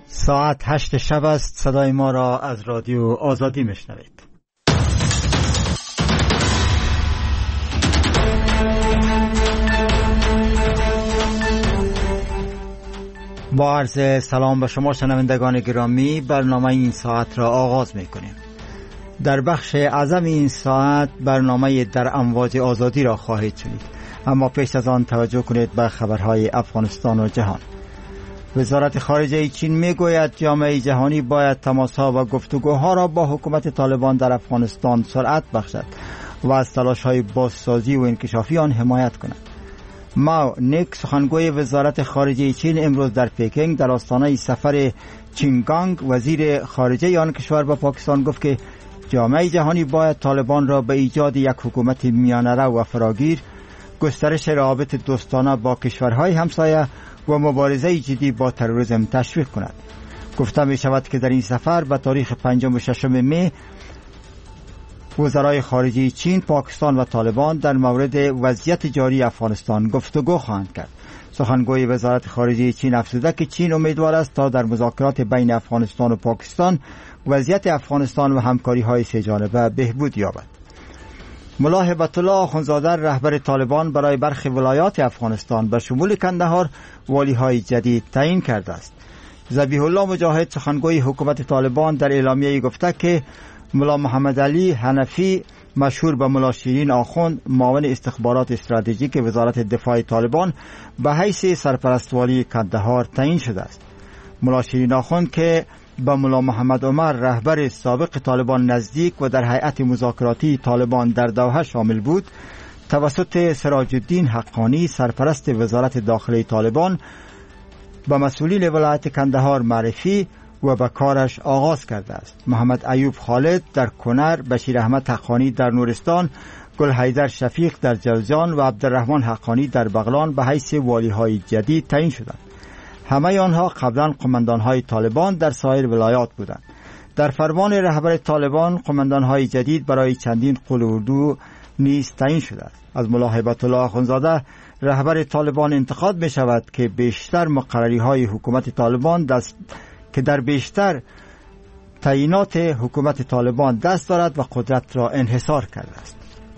ساعت 8 شب است. صدای ما را از رادیو آزادی میشنوید. با عرض سلام به شما شنوندگان گرامی، برنامه این ساعت را آغاز میکنیم. در بخش اعظم این ساعت برنامه در امواج آزادی را خواهید شنید، اما پیش از آن توجه کنید به خبرهای افغانستان و جهان. وزارت خارجه چین میگوید جامعه جهانی باید تماسها و گفتگوها را با حکومت طالبان در افغانستان سرعت بخشد و از تلاش‌های بازسازی و انکشافی آن حمایت کند. ماو نیک، سخنگوی وزارت خارجه چین، امروز در پکینگ در آستانه سفر چینگانگ وزیر خارجه آن کشور به پاکستان گفت که جامعه جهانی باید طالبان را به ایجاد یک حکومت میانه‌رو و فراگیر، گسترش روابط دوستانه با کشورهای همسایه و مبارزه جدی با تروریسم تشویق کند. گفته می شود که در این سفر به تاریخ 5 و 6 می وزرای خارجه چین، پاکستان و طالبان در مورد وضعیت جاری افغانستان گفتگو خواهند کرد. سخنگوی وزارت خارجه چین افزوده که چین امیدوار است تا در مذاکرات بین افغانستان و پاکستان وضعیت افغانستان و همکاری‌های سه جانبه بهبود یابد. ملا هیبت الله آخوندزاده، رهبر طالبان، برای برخی ولایات افغانستان به شمول کندهار والی‌های جدید تعیین کرده است. ذبیح الله مجاهد، سخنگوی حکومت طالبان، در اعلامیه‌ای گفته که ملا محمد علی حنفی، مشهور به ملا شیرین آخوند، معاون استخبارات استراتژیک وزارت دفاع طالبان، به حیث سرپرست والی کندهار تعیین شده است. ملا شیرین آخوند که با ملا محمد عمر، رهبر سابق طالبان، نزدیک و در هیئت مذاکراتی طالبان در دوحه شامل بود، توسط سراج الدین حقانی، سرپرست وزارت داخلی طالبان، به مسئولین ولایت کندهار معرفی و به کارش آغاز کرده است. محمد ایوب خالد در کنر، بشیر احمد حقانی در نورستان، گل حیدر شفیق در جوزجان و عبدالرحمن حقانی در بغلان به حیث والی‌های جدید تعیین شدند. همه آنها قبلا قماندان‌های طالبان در سایر ولایات بودند. در فرمان رهبر طالبان قماندان‌های جدید برای چندین قول اردو نیز تعیین شده است. از ملا هیبت الله آخوندزاده، رهبر طالبان، انتقاد می شود که بیشتر مقرری‌های حکومت طالبان که در بیشتر تعیینات حکومت طالبان دست دارد و قدرت را انحصار کرده است.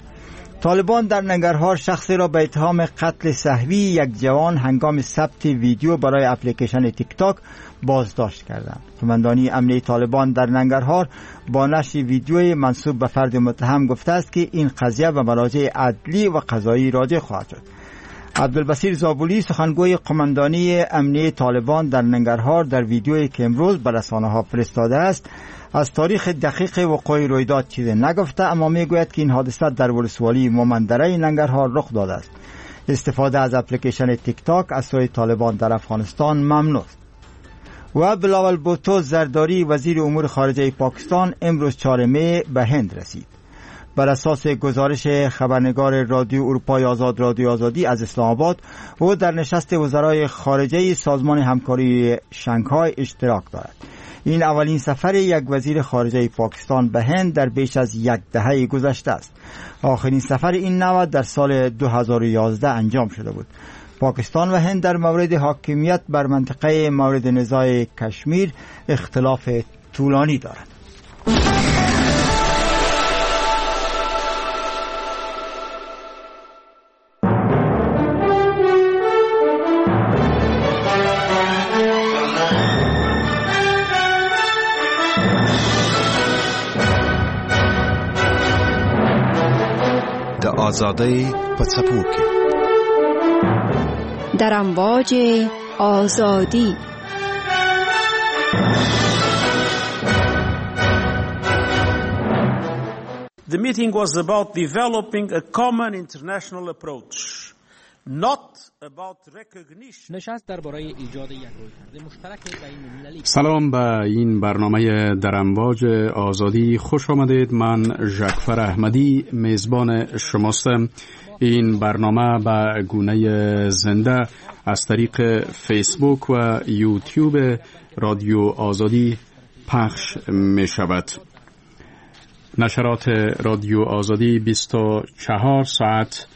طالبان در ننگرهار شخصی را به اتهام قتل سهوی یک جوان هنگام ثبت ویدیو برای اپلیکیشن تیک تاک بازداشت کردند. قماندانی امنیه طالبان در ننگرهار با نشر ویدیوی منسوب به فرد متهم گفته است که این قضیه به مراجع عدلی و قضایی راجع خواهد شد. عبدالبصیر زابولی، سخنگوی قماندانی امنیه طالبان در ننگرهار، در ویدیویی که امروز به رسانه‌ها فرستاده است از تاریخ دقیق وقوع رویداد چیزی نگفته، اما میگوید که این حادثه در ولسوالی مومندره ننگرهار رخ داده است. استفاده از اپلیکیشن تیک تاک از سوی طالبان در افغانستان ممنوع است. و بلاول بوتو زرداری، وزیر امور خارجه پاکستان، امروز 4 می به هند رسید. بر اساس گزارش خبرنگار رادیو اروپای آزاد، رادیو آزادی از اسلام آباد، او در نشست وزرای خارجه سازمان همکاری شانگهای اشتراک دارد. این اولین سفر یک وزیر خارجه پاکستان به هند در بیش از یک دهه گذشته است. آخرین سفر این نوع در سال 2011 انجام شده بود. پاکستان و هند در مورد حاکمیت بر منطقه مورد نزاع کشمیر اختلاف طولانی دارند. آزادی پڅپو کې در امواج آزادی. The meeting was about developing a common international approach, not about recognition. نشست درباره ایجاد یک رویکرد مشترک بین‌المللی. سلام به این برنامه در امواج آزادی خوش آمدید. من ژکفر احمدی میزبان شماستم. این برنامه به گونه زنده از طریق فیسبوک و یوتیوب رادیو آزادی پخش می شود. نشرات رادیو آزادی 24 ساعت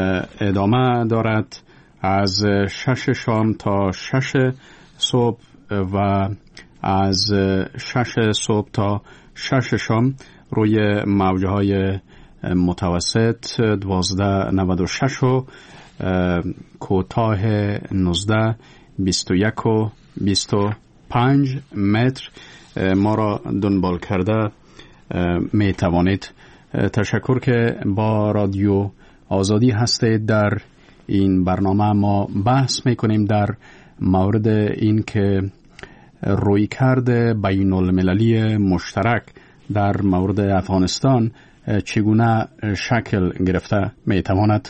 ادامه دارد. از 6 شام تا 6 صبح و از 6 صبح تا 6 شام روی موجهای متوسط 1296 و کوتاه 19 21 و 25 متر ما را دنبال کرده می توانید. تشکر که با رادیو آزادی هستید. در این برنامه ما بحث می کنیم در مورد این که رویکرد بین المللی مشترک در مورد افغانستان چگونه شکل گرفته می تواند.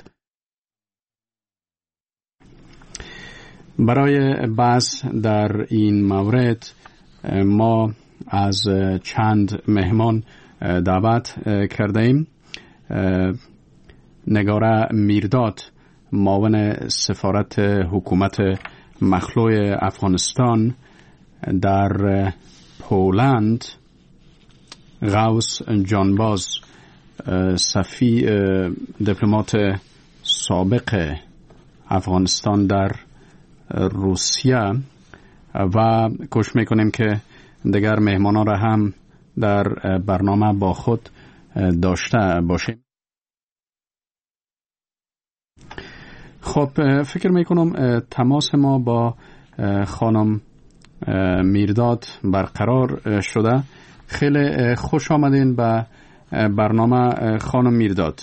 برای بحث در این مورد ما از چند مهمان دعوت کرده ایم. نگاره میرداد، معاون سفارت حکومت مخلوع افغانستان در پولند، غوث جانباز، دیپلمات سابق افغانستان در روسیه، و کوشش میکنیم که دیگر مهمانان را هم در برنامه با خود داشته باشیم. خب فکر میکنم تماس ما با خانم میرداد برقرار شده. خیلی خوش آمدین به برنامه خانم میرداد.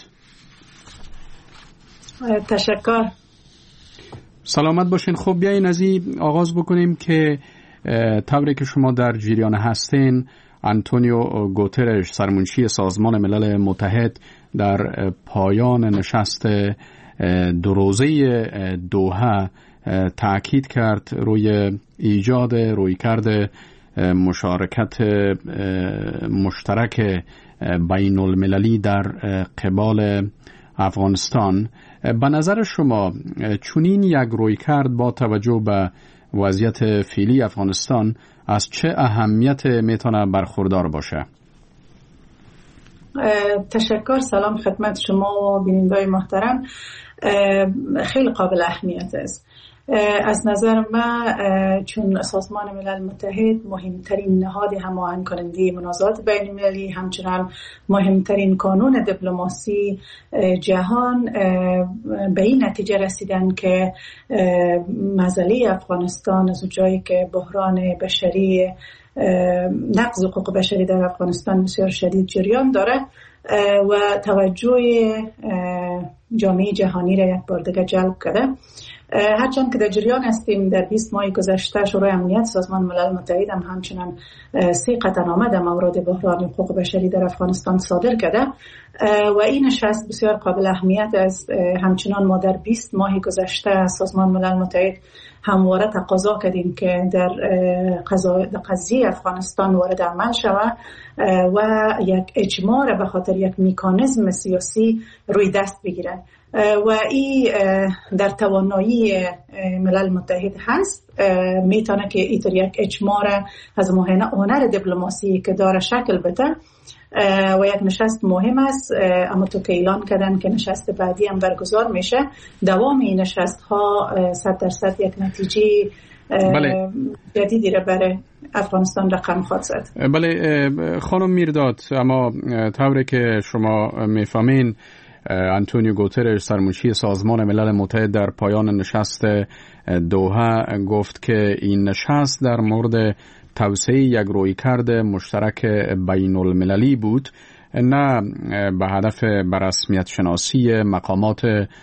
تشکر. سلامت باشین. خب بیاین از این آغاز بکنیم که طوری که شما در جریان هستین، آنتونیو گوترش، سرمنشی سازمان ملل متحد، در پایان نشست 2 روزه دوحه تأکید کرد روی ایجاد رویکرد مشارکت مشترک بین المللی در قبال افغانستان. به نظر شما چنین یک رویکرد با توجه به وضعیت فعلی افغانستان از چه اهمیت میتونه برخوردار باشه؟ تشکر. سلام خدمت شما و بینندگان محترم. خیلی قابل اهمیت است. از نظر من چون سازمان ملل متحد مهمترین نهاد هماهنگ کننده منازعات بین المللی، همچنان مهمترین قانون دیپلماسی جهان، به این نتیجه رسیدن که مسئله افغانستان از جایی که بحران بشری، نقض حقوق بشری در افغانستان بسیار شدید جریان داره و توجه جامعه جهانی را یک بار دیگه جلب کرده. هرچند که در جریان هستیم، در 20 ماه گذشته شورای امنیت سازمان ملل متحد هم همچنان 3 قطعنامه در مورد بحران حقوق بشری در افغانستان صادر کرده و این نشست بسیار قابل اهمیت است. همچنان ما در 20 ماه گذشته سازمان ملل متحد همواره تقاضا کردیم که در قضیه افغانستان وارد عمل شود و یک اجماع را به خاطر یک مکانیزم سیاسی روی دست بگیرد و این در توانایی ملل متحد هست. میتونه که اینطور یک اجماع را از هنر دیپلماسی که داره شکل بده و یک نشست مهم است. اما تو که اعلان کردن که نشست بعدی هم برگزار میشه، دوام این نشست ها 100% یک نتیجه جدیدی را برای افغانستان رقم خواهد زد. بله خانم میرداد، اما طوری که شما میفهمین آنتونیو گوترش، سرمنشی سازمان ملل متحد، در پایان نشست دوحه گفت که این نشست در مورد توسعه یک رویکرد مشترک بین المللی بود، نه به هدف بررسمیت شناسی مقامات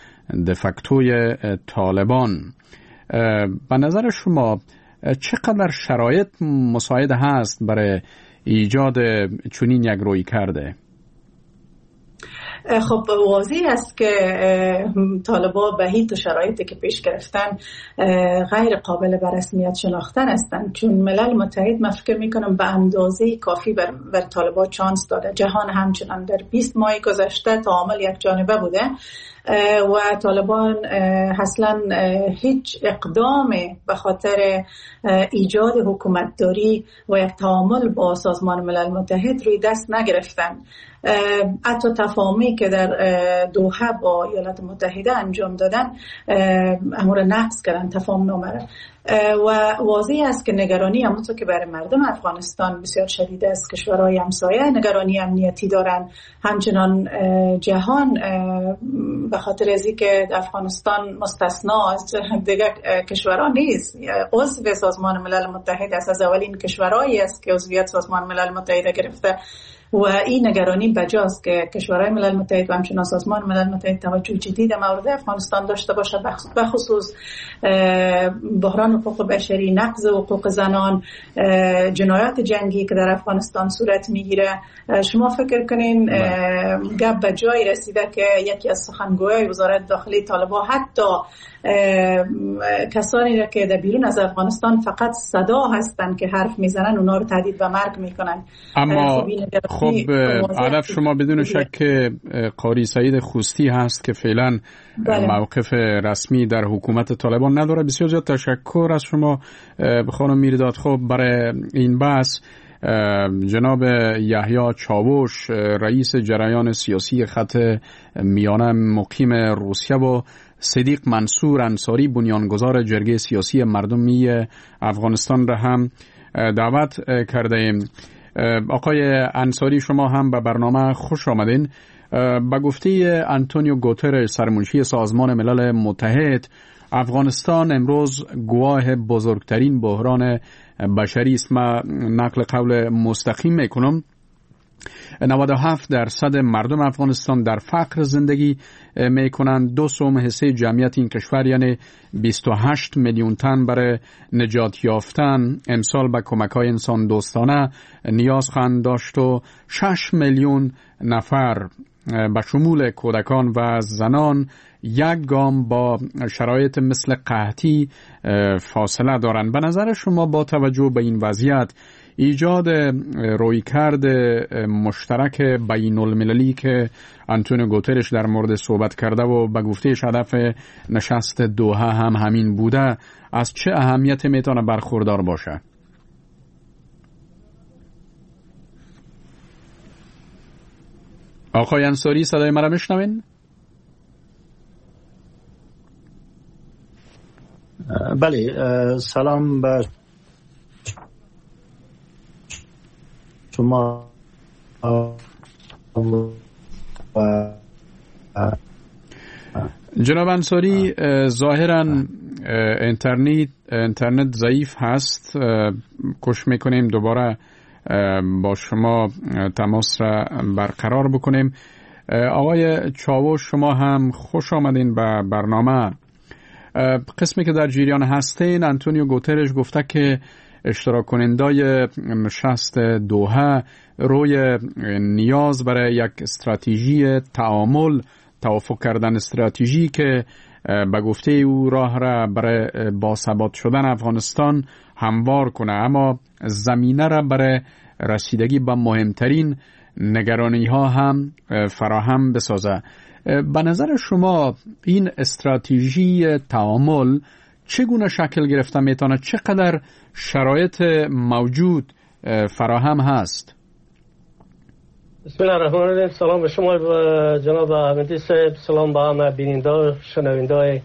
دفکتوی طالبان. به نظر شما چقدر شرایط مساعد هست برای ایجاد چنین یک رویکرد؟ خب واضح است که طالبان به هیچ شرایطی که پیش گرفتن غیر قابل به رسمیت شناختن هستند، چون ملل متحد من فکر میکنم به اندازه کافی بر طالبان چانس داده. جهان همچنان در 20 ماه گذشته تعامل یک جانبه بوده و طالبان اصلا هیچ اقدام به خاطر ایجاد حکومتداری و یک تعامل با سازمان ملل متحد روی دست نگرفتن. حتی تفاهمی که در دوحه با ایالات متحده انجام دادن امور نقض کردن تفاهم نامه را. و واضح است که نگرانی همونطور که برای مردم افغانستان بسیار شدید است. کشورهای همسایه نگرانی امنیتی دارن، همچنان جهان به خاطر از اینکه افغانستان مستثنا از دیگر کشورها نیست، عضو سازمان ملل متحد است، از اولین کشورهایی است که عضویت سازمان ملل متحد گرفته و این نگرانی بجاست که کشورهای ملل متحد و همچنان سازمان ملل متحد توجه جدی در مورد افغانستان داشته باشه، بخصوص بحران حقوق بشری، نقض حقوق زنان، جنایات جنگی که در افغانستان صورت میگیره. شما فکر کنین گپ به جای رسیده که یکی از سخنگویان وزارت داخلی طالبان حتی کسانی را که در بیرون از افغانستان فقط صدا هستند که حرف میزنن اونا رو تهدید به مرگ میکنن. اما خب هدف شما بدون شک قاری سعید خوستی هست که فعلا موقف رسمی در حکومت طالبان نداره. بسیار زیاد تشکر از شما خانم میرداد. خب برای این بحث جناب یحیی چاوش رئیس جریان سیاسی خط میانه مقیم روسیه و صدیق منصور انصاری بنیانگذار جرگه سیاسی مردمی افغانستان را هم دعوت کرده ایم. آقای انصاری شما هم به برنامه خوش آمدین. به گفته آنتونیو گوترش سرمنشی سازمان ملل متحد، افغانستان امروز گواه بزرگترین بحران بشری است. من نقل قول مستقیم میکنم. 97% مردم افغانستان در فقر زندگی می کنند. 2/3 جمعیت این کشور یعنی 28 میلیون تن برای نجات یافتن امسال به کمک‌های انسان دوستانه نیاز خواهند داشت و 6 میلیون نفر به شمول کودکان و زنان یک گام با شرایط مثل قحطی فاصله دارند. به نظر شما با توجه به این وضعیت ایجاد رویکرد مشترک بین المللی که آنتونیو گوترش در مورد صحبت کرده و به گفتهش هدف نشست دوحه هم همین بوده، از چه اهمیت میتونه برخوردار باشه؟ آقای انصاری صدای مرا میشنوین؟ بله، سلام به شما. جناب انصاری، ظاهراً اینترنت ضعیف هست. کوشش میکنیم دوباره با شما تماس را برقرار بکنیم. آقای چاوش شما هم خوش آمدین به برنامه. قسمی که در جریان هستین، آنتونیو گوترش گفته که اشتراک کنندای نشست دوحه روی نیاز برای یک استراتژی تعامل توافق کردن استراتژی که به گفته او راه را برای باثبات شدن افغانستان هموار کنه، اما زمینه را برای رسیدگی به مهمترین نگرانی ها هم فراهم بسازه. به نظر شما این استراتژی تعامل چگونه شکل گرفته میتونه؟ چقدر شرایط موجود فراهم هست؟ بسم الله الرحمن الرحیم. سلام به شما جناب احمدی صاحب، سلام به همه بیننده شنونده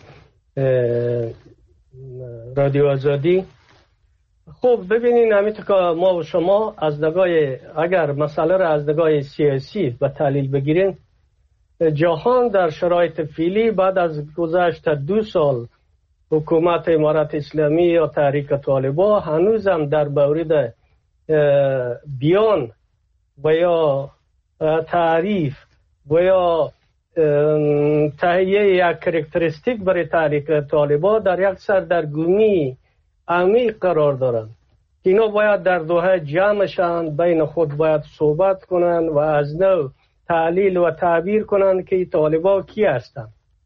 رادیو آزادی. خب ببینین، همینطور که ما و شما از نگاه، اگر مسئله را از نگاه سیاسی به تحلیل بگیریم، جهان در شرایط فعلی بعد از گذشت 2 سال حکومت امارت اسلامی یا تحریک طالبان هنوز هم در مورد بیان و یا تعریف و یا تهیه یک کرکتریستیک برای تحریک طالبان در یک سردرگمی عمیق قرار دارند. اینا باید در دوحه جمع شن، بین خود باید صحبت کنن و از نو تحلیل و تعبیر کنن که طالبان کی هستند.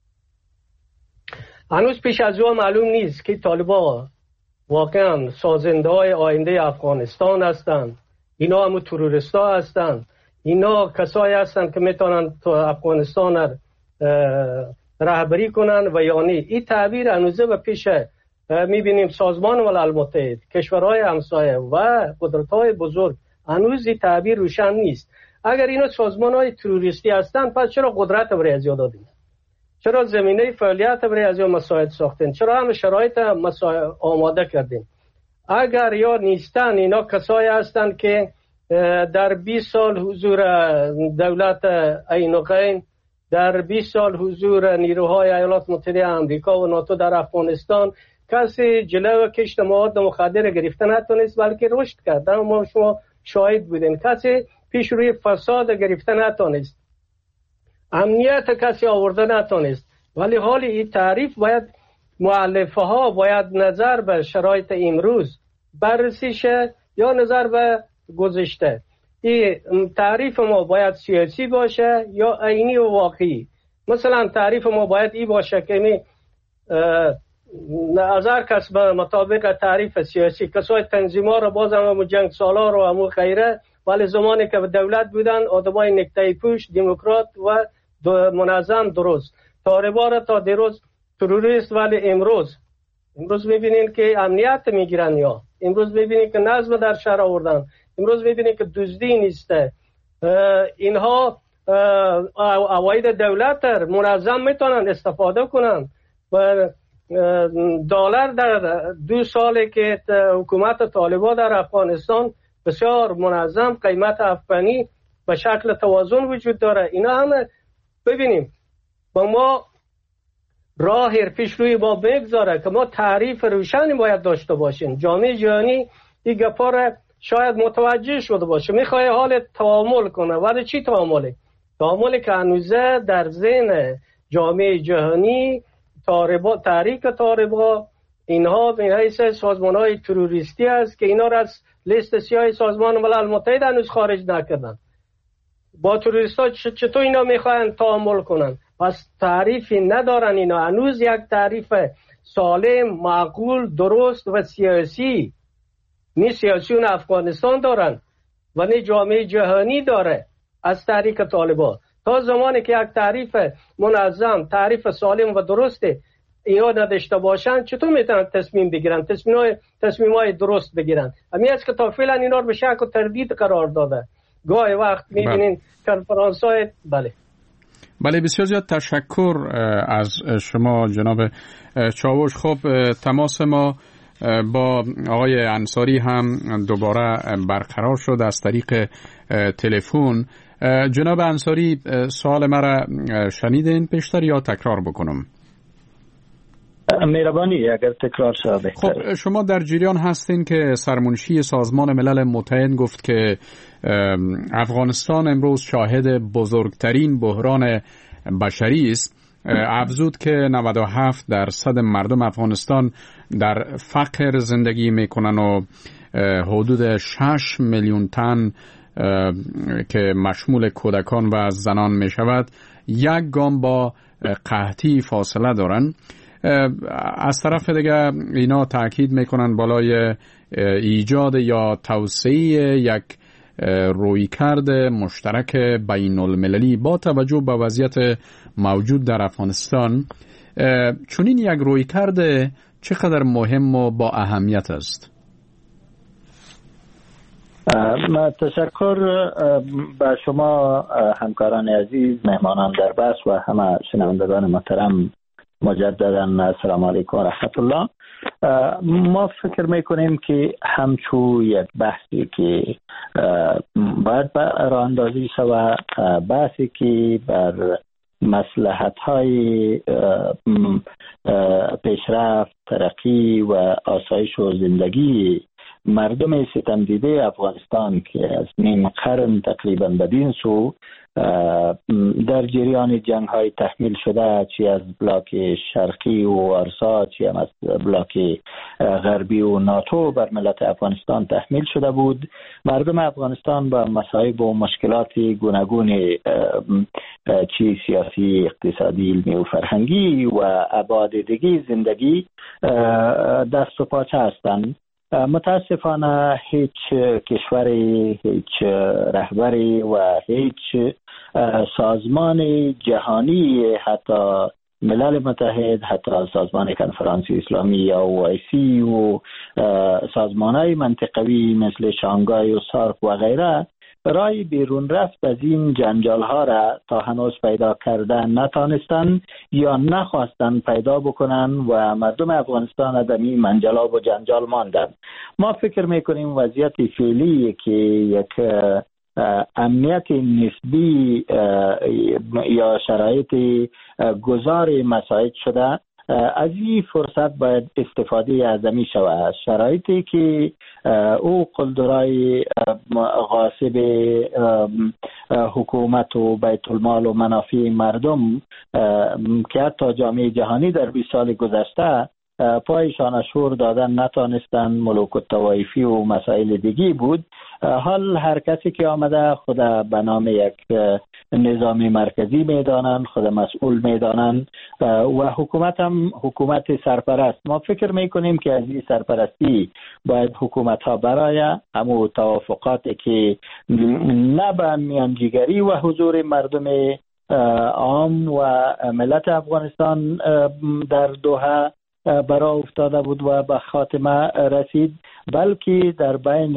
هنوز پیش از او معلوم نیست که طالبان واقعا سازنده های آینده افغانستان هستند، اینا هم تروریست ها هستند، اینا کسایی هستند که میتونن تو افغانستان رهبری کنن و یعنی این تعبیر هنوز به پیش میبینیم سازمان ملل متحد، کشورهای همسایه و قدرت‌های بزرگ هنوز این تعبیر روشن نیست. اگر اینا سازمان‌های تروریستی هستند، پس چرا قدرت برای زیاد دادیم؟ چرا زمینه فعالیت برای از این مساعد ساختین؟ چرا همه شرایط آماده کردین؟ اگر یا نیستن اینا کسایی هستند که در 20 سال حضور دولت عینقین، در 20 سال حضور نیروهای ایالات متحده آمریکا و ناتو در افغانستان کسی جلو کشت مواد مخدر گرفته نتونست، بلکه رشد کرد. ما شما شاهد بودین. کسی پیش روی فساد گرفته نتونست، امنیت کسی آورده نتونست. ولی حالی این تعریف باید مؤلفه ها باید نظر به شرایط امروز بررسی شه یا نظر به گذشته. این تعریف ما باید سیاسی باشه یا عینی و واقعی. مثلا تعریف ما باید این باشه که هزار کس به مطابق تعریف سیاسی کسای تنظیم‌ها رو باز هم جنگ سالار و همون غیره، ولی زمانی که به دولت بودن آدمای نکته پوش دموکرات و منظم درست، طالبان تا دیروز تروریست، ولی امروز میبینین که امنیت میگیرن، یا امروز میبینین که نظم در شهر آوردن، امروز میبینین که دزدی نیسته. اینها عواید دولت منظم میتونن استفاده کنن و دلار در 2 ساله که حکومت طالبان در افغانستان بسیار منظم قیمت افغانی به شکل توازن وجود داره. اینا همه ببینیم با ما راه پیش روی ما بگذاره که ما تعریف روشنی باید داشته باشیم. جامعه جهانی این گپا را شاید متوجه شده باشه، میخواه حال تعامل کنه. ولی چی تعامله؟ تعاملی که هنوزه در ذهن جامعه جهانی تحریک طالبان اینها به حیث سازمان های تروریستی است که اینا را از لیست سیاه سازمان ملل متحد هنوز خارج نکردن. با تروریست ها چطور اینا میخواین تعامل کنن؟ پس تعریفی ندارن اینا. هنوز یک تعریف سالم، معقول، درست و سیاسی نی سیاسیون افغانستان دارن و نی جامعه جهانی داره از تحریک طالبان. تا زمانی که یک تعریف منظم، تعریف سالم و درسته اینا نداشته باشن، چطور میتونن تصمیم بگیرن؟ تصمیم‌های درست بگیرن. همین است که تا فعلا اینا رو به شک و تردید قرار داده. گاهی وقت می‌بینین کنفرانس‌های بله بسیار زیاد تشکر از شما جناب چاوش. خب تماس ما با آقای انصاری هم دوباره برقرار شد از طریق تلفن. جناب انصاری سوال مرا شنیدین پیشتر یا تکرار بکنم؟ مهربانی اگر تکرار شد بهتر. خب شما در جریان هستین که سرمنشی سازمان ملل متحد گفت که افغانستان امروز شاهد بزرگترین بحران بشری است. افزود که 97% مردم افغانستان در فقر زندگی میکنن و حدود 6 میلیون تن که مشمول کودکان و زنان می شود یک گام با قحطی فاصله دارن. از طرف دیگه اینا تاکید میکنن بالای ایجاد یا توسعه یک رویکرد مشترک بین المللی با توجه به وضعیت موجود در افغانستان. چنین یک رویکرد چقدر مهم و با اهمیت است؟ تشکر به شما همکاران عزیز، مهمانان در بحث و همه شنوندگان محترم. مجددا السلام علیکم و رحمت الله. ما فکر میکنیم که همچو یک بحثی که باید راه اندازی شود، بحثی که بر مصلحت‌های پیشرفت، ترقی و آسایش و زندگی مردم ستم دیده افغانستان که از نیم قرن تقریبا بدین سو در جریان جنگ های تحمیل شده، چی از بلاک شرقی و آرسا، چی هم از بلاک غربی و ناتو بر ملت افغانستان تحمیل شده بود. مردم افغانستان با مصائب و مشکلات گوناگون چی سیاسی، اقتصادی، علمی و فرهنگی و ابعاد دیگه زندگی دست و پاچه هستند. متاسفانه هیچ کشوری، هیچ رهبری و هیچ سازمان جهانی، حتی ملل متحد، حتی سازمان کنفرانسی اسلامی یا OIC و سازمان‌های منطقوی مثل شانگهای و سارک و غیره رای بیرون رفت از این جنجال ها را تا هنوز پیدا کردن نتانستن یا نخواستن پیدا بکنن و مردم افغانستان در این منجلاب و جنجال ماندن. ما فکر میکنیم وضعیت فعلی که یک امنیت نسبی یا شرایط گذار مساعد شده، از این فرصت باید استفاده اعظمی شود. شرایطی که او قلدرای غاصب حکومت و بیت المال و منافع مردم که حتی جامعه جهانی در 20 سال گذشته پایشان شور دادن نتانستن، ملوک الطوایفی و مسائل دیگی بود. حال هر کسی که آمده خود به نام یک نظام مرکزی میدانند، خود مسئول میدانند و حکومت هم حکومت سرپرست. ما فکر میکنیم که از این سرپرستی باید حکومت ها برای همون توافقاتی که نه به میانجیگری و حضور مردم عام و ملت افغانستان در دوحه برای افتاده بود و به خاتمه رسید، بلکه در بین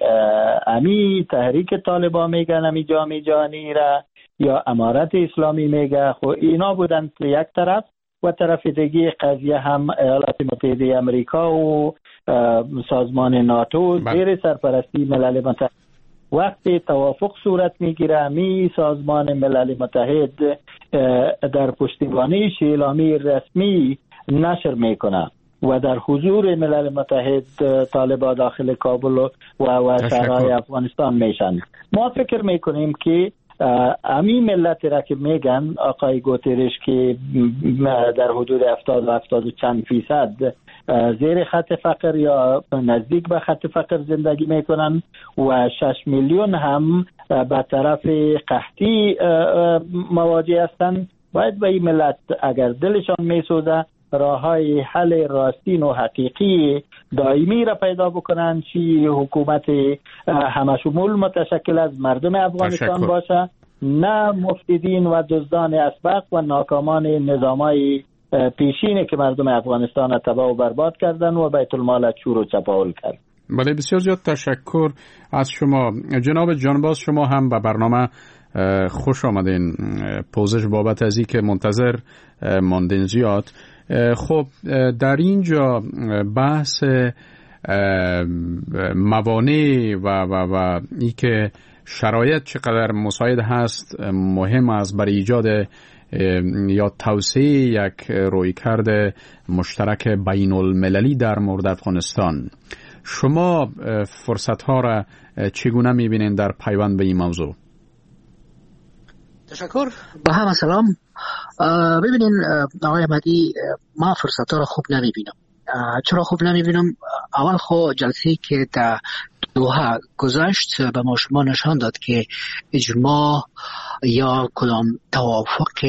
امی تحریک طالبان میگن، امی جامعه جهانی را یا امارت اسلامی میگه، خب اینا بودن یک طرف و طرف دیگه قضیه هم ایالات متحده امریکا و سازمان ناتو زیر سرپرستی ملل متحد. وقتی توافق صورت میگیره، امی سازمان ملل متحد در پشتیبانی اعلامی رسمی نشر میکنه و در حضور ملل متحد طالبان داخل کابل و شهرهای افغانستان میشن. ما فکر میکنیم که امی ملت را که میگن آقای گوترش که در حدود 70 و چند فیصد زیر خط فقر یا نزدیک به خط فقر زندگی میکنن و 6 میلیون هم به طرف قحطی مواجه هستند، باید به این ملت اگر دلشان میسوزه راههای حل راستین و حقیقی دائمی را پیدا بکنن، چی حکومت همشمول متشکل از مردم افغانستان باشه، نه مفسدین و دزدان اسبق و ناکامان نظامای پیشینه که مردم افغانستان تباه و برباد کردن و بیت المال چور و چپاول کرد. بله، بسیار زیاد تشکر از شما جناب جانباز. شما هم به برنامه خوش آمدین. پوزش بابت از این که منتظر ماندین زیاد. خب در اینجا بحث موانع و ای که شرایط چقدر مساعد هست مهم است برای ایجاد یا توسعه یک رویکرد مشترک بین المللی در مورد افغانستان. شما فرصت ها را چگونه میبینید در پیوند به این موضوع؟ تشکر. با همه سلام. ببینین آقای احمدی، ما فرصت ها را خوب نمیبینم. چرا خوب نمیبینم؟ اول خود جلسه که در دوحه گذشت به ما شما نشان داد که اجماع یا کدام توافق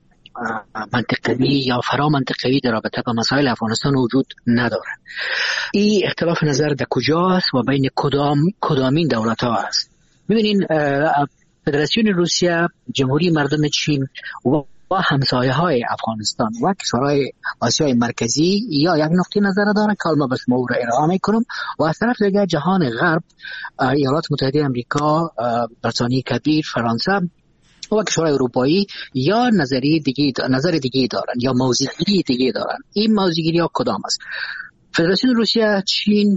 منطقی یا فرا منطقی در رابطه با مسائل افغانستان وجود نداره. این اختلاف نظر در کجا است و بین کدامین دولت ها است؟ ببینین فدراسیون روسیه، جمهوری مردم چین و همسایه های افغانستان و کشورهای آسیای مرکزی یا یک نقطه نظر داره که ما به شما او را ارائه میکنم و از طرف دیگر جهان غرب، ایالات متحده امریکا، بریتانیای کبیر، فرانسه و کشورهای اروپایی یا نظر دیگه دارن یا موضع‌گیری دیگه دارن. این موضع‌گیری ها کدام است؟ فدراسیون روسیه، چین،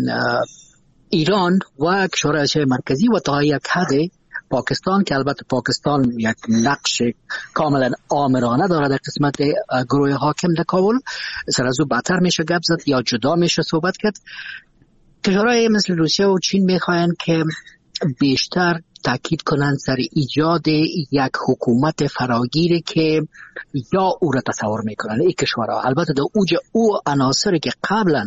ایران و کشورهای آسیای مرکزی و تا یک حد پاکستان که البته پاکستان یک نقش کاملا آمرانه داره در قسمت گروه حاکم در کابل، سر از او بدتر میشه گپ زد یا جدا میشه صحبت کرد. کشورهای مثل روسیه و چین میخواین که بیشتر تاکید کنند سر ایجاد یک حکومت فراگیری که یا او را تصور میکنن این کشورها، البته در اوج او عناصری که قبلا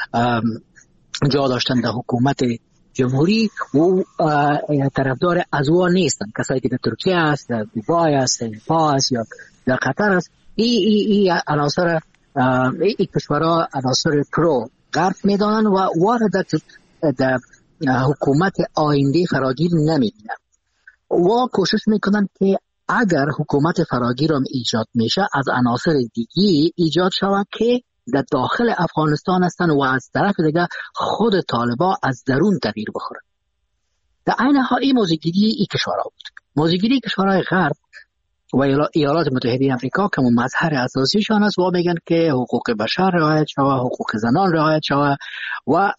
جا داشتن در حکومت جمهوری و طرفدار از او نیستن، کسایی که در ترکیه است، در دوبای است، در پا است یا در قطر است. این عناصر این کشورها عناصر پرو غرب میدانن و وارد در حکومت آینده فراگیر نمیدونن و کوشش میکنن که اگر حکومت فراگیر هم ایجاد میشه از عناصر دیگی ایجاد شود که در داخل افغانستان هستن و از طرف دیگه خود طالبان از درون تغییر بخورن. در عین حال این موضوعگیری این کشورها بود. موضوعگیری کشورهای غرب و ایالات متحده آمریکا که مظهر اساسیشان است و میگن که حقوق بشر رعایت شود، حقوق زنان رعایت شود و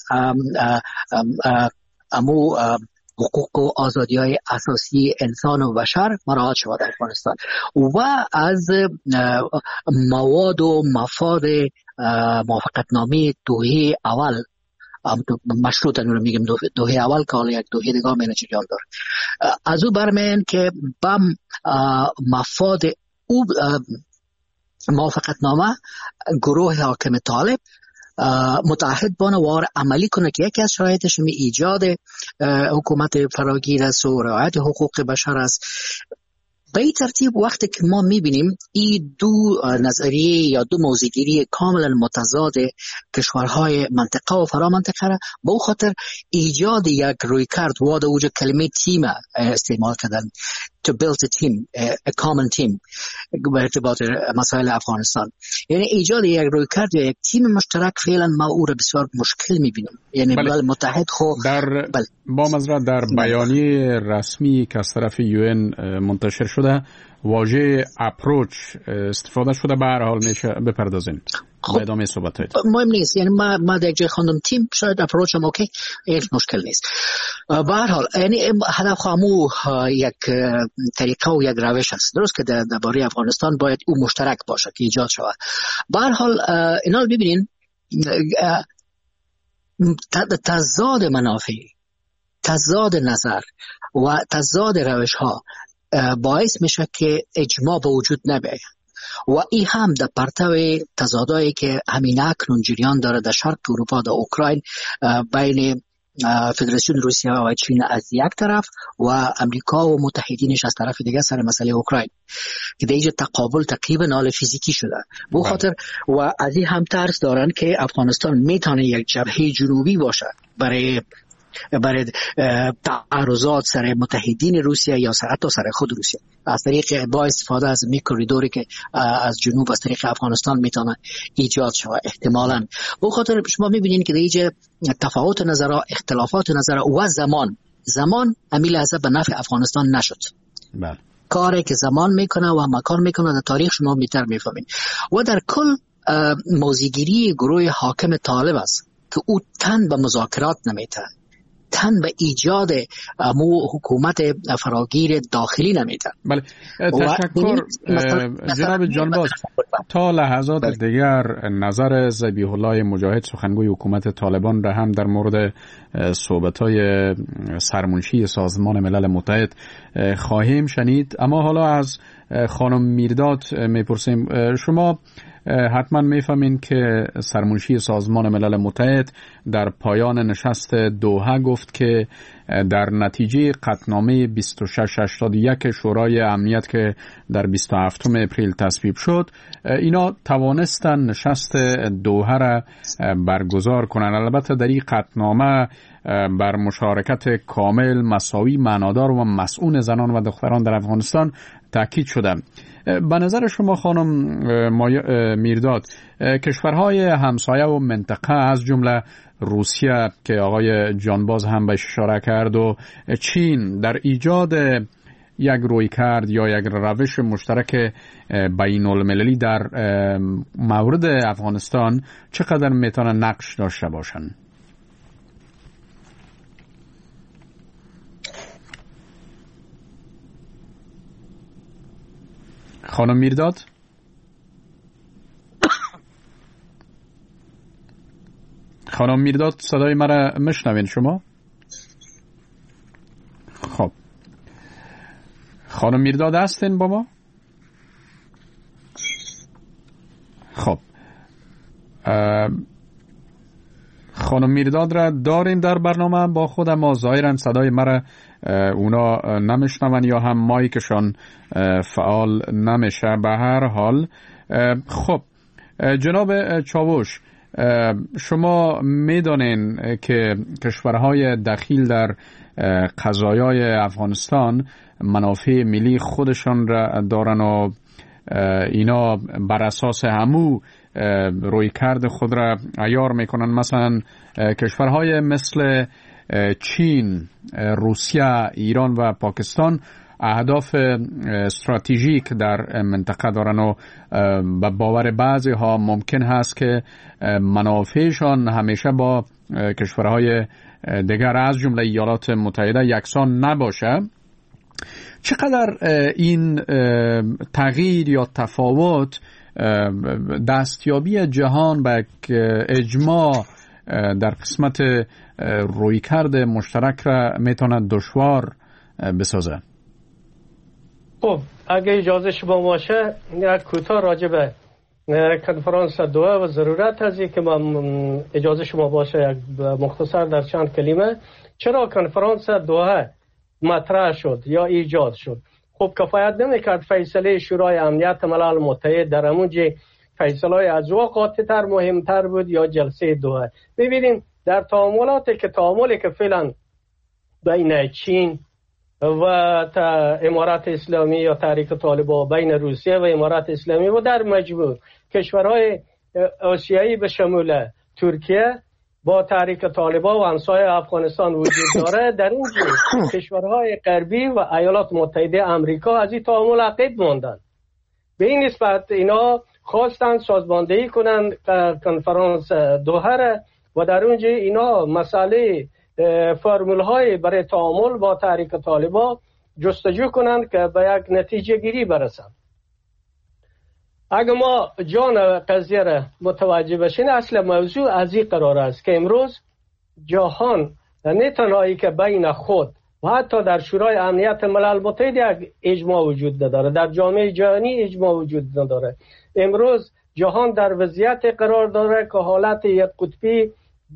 امو حقوق و آزادی‌های اساسی انسان و بشر مراعات شود در افغانستان و از مواد و مفاد موافقتنامه دوحه اول مشروط رو میگم دوحه اول که حالا یک دوحه دیگه مینه جریان داره از او برمیان که بم مفاد او موافقتنامه گروه حاکم طالب متعهد بانه و عملی کنه که یکی از شرایطش ایجاد حکومت فراگیر است و رعایت حقوق بشر است. به این ترتیب وقتی که ما میبینیم این دو نظریه یا دو موضوعگیری کاملا متضاد کشورهای منطقه و فرامنطقه را به خاطر ایجاد یک رویکرد و اوج کلمه تیم استعمال کردن to build a team, a common team به ارتباط مسائل افغانستان، یعنی ایجاد یک رویکرد یا یک تیم مشترک فعلا ما او را بسیار مشکل میبینیم. یعنی ملل متحد با مزرعه در بیانیه رسمی که از طرف UN منتشر شده واژه اپروچ استفاده شده. به هر حال میشه بپردازین به ادامه صحبت‌هایت. مهم نیست، یعنی ما در جای خواندم تیم، شاید اپروچ هم اوکی، هیچ مشکل نیست. به هر حال یعنی هدف همو یک طریقه و یک روش است، درست که درباره افغانستان باید او مشترک باشه که ایجاد شود. به هر حال اینا رو ببینین تضاد منافع، تضاد نظر و تضاد روش ها باعث میشه که اجماع به وجود نبیاید و این هم در پرتو تضادایی که همین اکنون جریان داره در شرق اروپا، در اوکراین بین فدراسیون روسیه و چین از یک طرف و امریکا و متحدینش از طرف دیگه سر مسئله اوکراین که در اینجا تقابل تقریبا حال فیزیکی شده. به خاطر و از این هم ترس دارن که افغانستان میتونه یک جبهه جنوبی باشه برای تعارضات سر متحدین روسیه یا حتی سر خود روسیه از طریق با استفاده از میکروریدوری که از جنوب از طریق افغانستان میتونه ایجاد شود احتمالاً. به خاطر شما میبینید که دیگه تفاوت نظر، اختلافات نظر و زمان امیل از به نفع افغانستان نشد. بله. کاری که زمان میکنه و مکان میکنه در تاریخ شما بیشتر میفهمید و در کل موضوعگیری گروه حاکم طالب است که او تن به مذاکرات نمیده، تن به ایجاد حکومت فراگیر داخلی نمیده. بله، تشکر جناب جانباز. تا لحظات دیگر نظر ذبیح الله مجاهد سخنگوی حکومت طالبان را هم در مورد صحبت‌های سرمنشی سازمان ملل متحد خواهیم شنید، اما حالا از خانم میرداد میپرسیم. شما حتما میفهمین که سرمنشی سازمان ملل متحد در پایان نشست دوحه گفت که در نتیجه قطعنامه 2681 شورای امنیت که در 27 اپریل تصویب شد، اینا توانستن نشست دوحه را برگزار کنند. البته در این قطعنامه بر مشارکت کامل، مساوی، معنادار و مسئول زنان و دختران در افغانستان تاکید شده. به نظر شما خانم میرداد، کشورهای همسایه و منطقه از جمله روسیه که آقای جانباز هم بهش اشاره کرد و چین در ایجاد یک رویکرد یا یک روش مشترک بین المللی در مورد افغانستان چقدر میتونن نقش داشته باشن؟ خانم میرداد؟ خانم میرداد صدای مرا میشنوین شما؟ خب خانم میرداد هستین با ما؟ خب خانم میرداد را داریم در برنامه با خود، ما ظاهرا صدای مرا اونا نمیشنون یا هم مایکشان فعال نمیشه. به هر حال خب جناب چاوش، شما میدانین که کشورهای دخیل در قضایای افغانستان منافع ملی خودشان را دارن و اینا بر اساس همو رویکرد خود را عیار میکنن. مثلا کشورهای مثل چین، روسیه، ایران و پاکستان اهداف استراتژیک در منطقه دارن و به باور بعضی ها ممکن هست که منافعشان همیشه با کشورهای دیگر از جمله ایالات متحده یکسان نباشه. چقدر این تغییر یا تفاوت دستیابی جهان به اجماع در قسمت رویکرد مشترک را میتواند دشوار بسازه؟ خب اگه اجازه شما باشه یک کوتاه راجع به کنفرانس دوحه و ضرورت هست که من اجازه شما باشه یک مختصر در چند کلمه چرا کنفرانس دوحه مطرح شد یا ایجاد شد. خب کفایت نمیکرد فیصله شورای امنیت ملل متحد در همونجا فیصله از او قاطع‌تر مهمتر بود یا جلسه دوحه. ببینیم در تعاملاتی که فعلا بین چین و امارات اسلامی یا تحریک طالبان، بین روسیه و امارات اسلامی و در مجموع کشورهای آسیایی به شمول ترکیه با تحریک طالبان و همسایه افغانستان وجود داره، در این کشورهای غربی و ایالات متحده آمریکا از این تعامل عقب ماندن. به این نسبت اینا خواستن سازماندهی کنند کنفرانس دوحه و در اونجا اینا مسئله فرمول های برای تعامل با تحریک طالبان جستجو کنند که به یک نتیجه گیری برسند. اگر ما جان قضیه را متوجه بشین، اصل موضوع از این قرار است که امروز جهان نه تنهایی که بین خود و حتی در شورای امنیت ملل متحد یک اجماع وجود نداره، در جامعه جهانی اجماع وجود نداره. امروز جهان در وضعیت قرار داره که حالت یک قطبی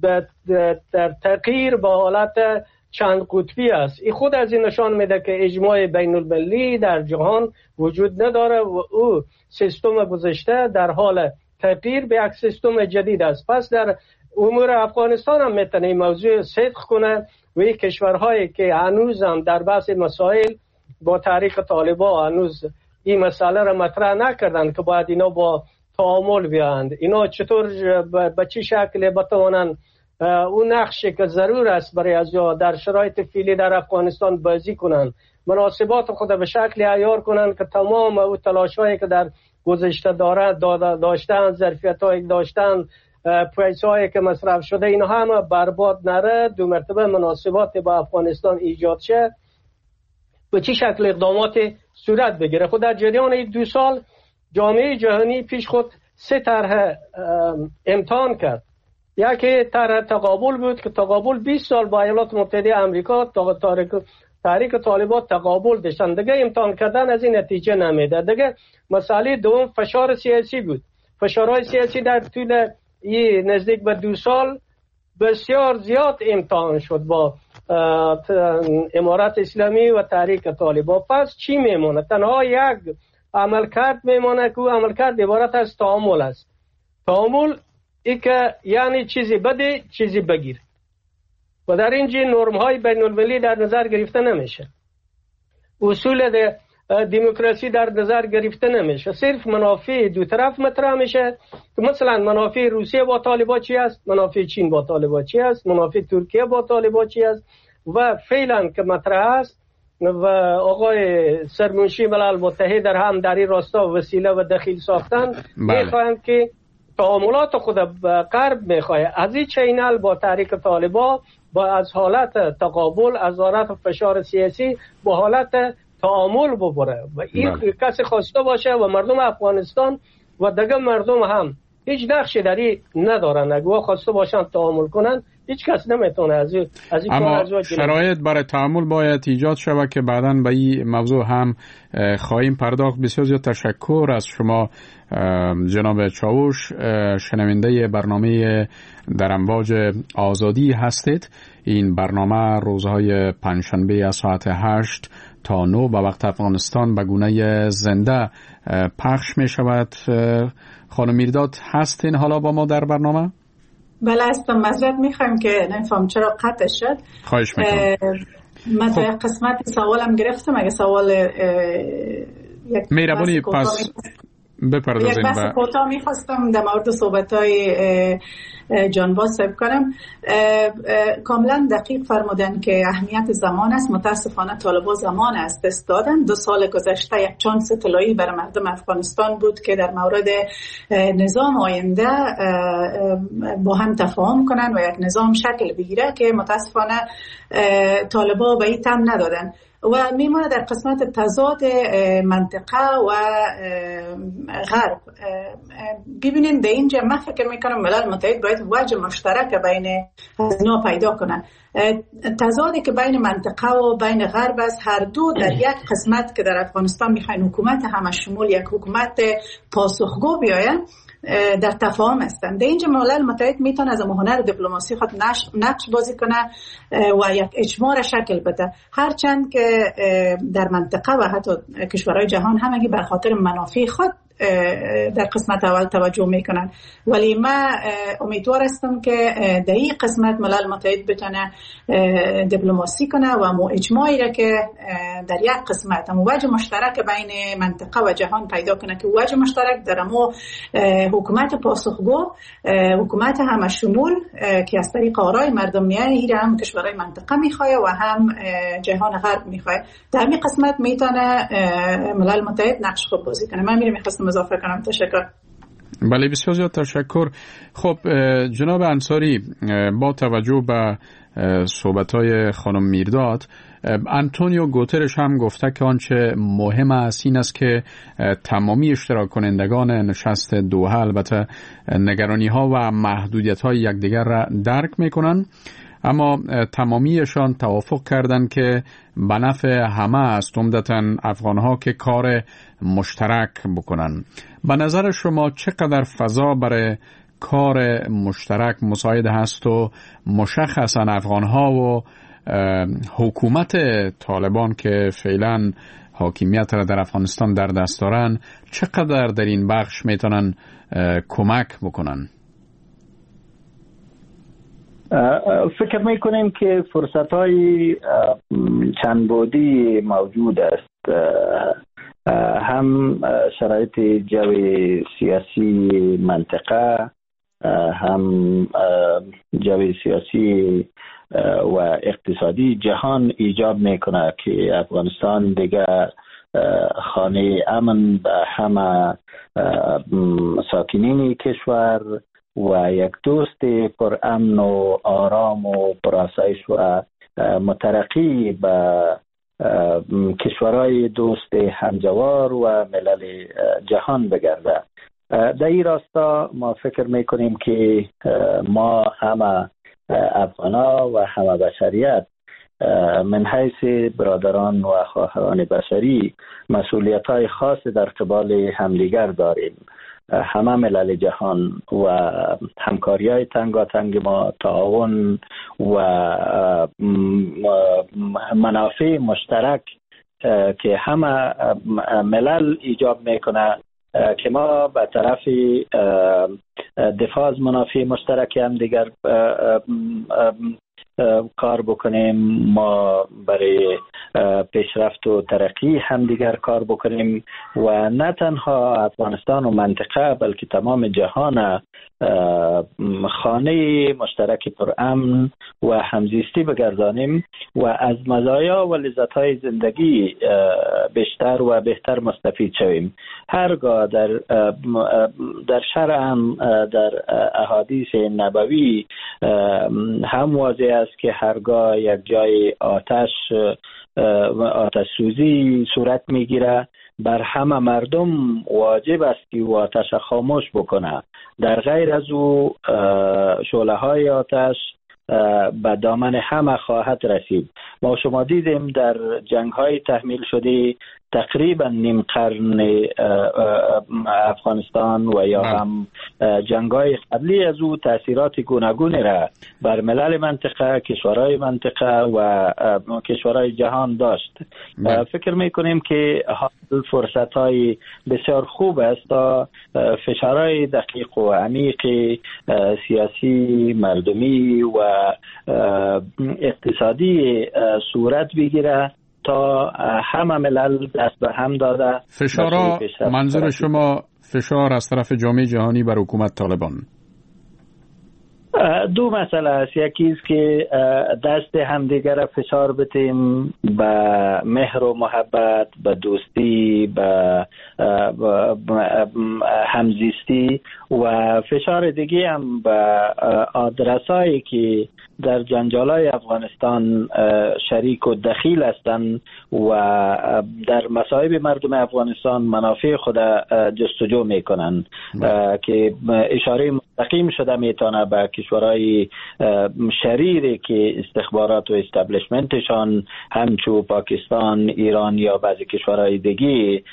در تغییر با حالت چند قطبی است. این خود از این نشان میده که اجماع بین المللی در جهان وجود نداره و او سیستم گذشته در حال تغییر به یک سیستم جدید است. پس در امور افغانستان هم میتونه این موضوع صدق کنه و این کشورهایی که هنوز هم در بحث مسائل با تحریک طالبان هنوز این مسئله را مطرح نکردن که باید اینا با تعامل بیاند، اینا چطور به چه شکل بتوانند اون نقشی که ضرور است برای از در شرایط فعلی در افغانستان بازی کنند، مناسبات خود به شکل عیار کنند که تمام او تلاش‌هایی که در گذشته داشتن، ظرفیت‌هایی داشتن، پیسه‌هایی که مصرف شده، اینا همه برباد نره، دو مرتبه مناسبات با افغانستان ایجاد شه، به چه شکل اقدامات صورت بگیره. خود در جریان این 2 سال جامعه جهانی پیش خود 3 طرح امتحان کرد. یکی طرح تقابل بود که تقابل 20 سال با ایالات متحده آمریکا تحریک طالبان تقابل داشتن، دیگه امتحان کردن از این نتیجه نمیده. دیگه مسئله دوم فشار سیاسی بود. فشارهای سیاسی در طول نزدیک به 2 سال بسیار زیاد امتحان شد با امارات اسلامی و تحریک طالبان. پس چی میمونه؟ تنها یک عملکرد میمونه که عملکرد عبارت از تعامل است. تعامل ای که یعنی چیزی بده چیزی بگیر و در اینجا نرم های بین المللی در نظر گرفته نمیشه، اصول دموکراسی در نظر گرفته نمیشه، صرف منافع دو طرف مطرح میشه که مثلا منافع روسیه با طالبان چی است، منافع چین با طالبان چی است، منافع ترکیه با طالبان چی است و فعلا که مطرح است و آقای سرمنشی ملل متحد در هم در این راستا وسیله و دخیل ساختن میخواهند که تعاملات خود به غرب میخواه از این چینل با تحریک طالبان با از حالت تقابل، از حالت فشار سیاسی با حالت تعامل ببره و این کسی خواسته باشه و مردم افغانستان و دیگه مردم هم هیچ نقشی در این ندارن. اگه خواسته باشن تعامل کنن هیچ کس نمیتونه از این اما شرایط برای تعامل باید ایجاد شود که بعداً به این موضوع هم خواهیم پرداخت. بسیار زیاد تشکر از شما جناب چاوش، شنونده برنامه در امواج آزادی هستید. این برنامه روزهای پنجشنبه از ساعت 8 تا 9 به وقت افغانستان به گونه زنده پخش می شود. خانم میرداد هستین حالا با ما در برنامه؟ بله هستم. معذرت میخوایم که نفهم چرا قطع شد. خواهش میکنم. من تا قسمت سوالم گرفتم، اگه سوال مهربانی پس بپردازیم. یک بحث کوتاه میخواستم در مورد صحبت‌های جانباز صحبت کنم. کاملا دقیق فرمودن که اهمیت زمان است. متاسفانه طالبان زمان از دست دادن. 2 سال گذشته یک چانس طلایی برای مردم افغانستان بود که در مورد نظام آینده با هم تفاهم کنن و یک نظام شکل بگیره که متاسفانه طالبان به این تم ندادن و میمونه در قسمت تضاد منطقه و غرب. ببینید در اینجا من فکر میکنم ملل متحد باید وجه مشترک بین اینا پیدا کنن. تضادی که بین منطقه و بین غرب است، هر دو در یک قسمت که در افغانستان میخواین حکومت همشمول، یک حکومت پاسخگو بیاین، در تفاهم هستند. در اینجا ملل متحد میتونه از هنر دیپلماسی خود نقش بازی کنه و یک اجماع را شکل بده، هرچند که در منطقه و حتی کشورهای جهان همگی بر خاطر منافع خود در قسمت اول توجه میکنن، ولی من امیدوار هستم که در این قسمت ملل متحد بتونه دیپلماسی کنه و مو اجماعی را که در یک قسمت هم وجه مشترک بین منطقه و جهان پیدا کنه که وجه مشترک در مو حکومت پاسخگو، حکومت همشمول که از طریق آرای مردم میاد، این هم کشورهای منطقه میخواد و هم جهان غرب میخواد. در این قسمت میتونه ملل متحد نقش خوب بازی کنه. من میخواستم اضافه کنم. تشکر. بله، بسیار زیاد تشکر. خب جناب انصاری، با توجه به صحبت‌های خانم میرداد، آنتونیو گوترش هم گفته که آنچه مهم است این است که تمامی اشتراک کنندگان نشست دوحه البته نگرانی‌ها و محدودیت‌های یکدیگر را درک می‌کنند، اما تمامیشان توافق کردند که به نفع همه است، عمدتاً افغان‌ها، که کار مشترک بکنن. به نظر شما چقدر فضا برای کار مشترک مساعد هست و مشخصاً افغان‌ها و حکومت طالبان که فعلاً حاکمیت را در افغانستان در دست دارن چقدر در این بخش میتونن کمک بکنن؟ فکر میکنیم که فرصت‌های چند بعدی موجود است. هم شرایط جو سیاسی منطقه، هم جو سیاسی و اقتصادی جهان ایجاب میکنه که افغانستان دیگه خانه امن به همه ساکنین کشور و یک دوست پر امن و آرام و پرآسایش و مترقی به کشورهای دوست همجوار و ملل جهان بگرده. در این راستا ما فکر میکنیم که ما همه افغانا و همه بشریت من حیث برادران و خواهران بشری مسئولیت های خاص در قبال همدیگر داریم. همه ملل جهان و همکاری های تنگاتنگ ما، تعاون و منافع مشترک که همه ملل ایجاب میکنه که ما به طرف دفاع از منافع مشترک هم دیگر کار بکنیم، ما برای پیشرفت و ترقی هم دیگر کار بکنیم و نه تنها افغانستان و منطقه بلکه تمام جهان خانه مشترک پر امن و همزیستی بگردانیم و از مزایا و لذت‌های زندگی بیشتر و بهتر مستفید شویم. هرگاه در شرع هم در احادیث نبوی هم واضح است که هرگاه یک جای آتش سوزی صورت میگیره، بر همه مردم واجب است که آتش خاموش بکنه. در غیر از او شعله های آتش به دامن همه خواهد رسید. ما شما دیدیم در جنگ های تحمیل شده تقریبا نیم قرن افغانستان و یا هم جنگ‌های قبلی از او تأثیرات گوناگونی را بر ملل منطقه، کشورهای منطقه و کشورهای جهان داشت. فکر می‌کنیم که فرصت‌های بسیار خوب است تا فشارهای دقیق و عمیق سیاسی، مردمی و اقتصادی صورت بگیره تا همه ملل دست به هم داده. منظور شما فشار از طرف جامعه جهانی بر حکومت طالبان؟ دو مسئله است. یکی است که دست همدیگر را فشار بتیم به مهر و محبت، به دوستی، به همزیستی، و فشار دیگه هم به آدرسایی که در جنجالای افغانستان شریک و دخیل هستند و در مصائب مردم افغانستان منافع خود جستجو میکنند که اشاره مستقیم شده میتونه به کشورهای شریری که استخبارات و استبلیشمنتشان همچو پاکستان، ایران یا بعضی کشورهای دیگه،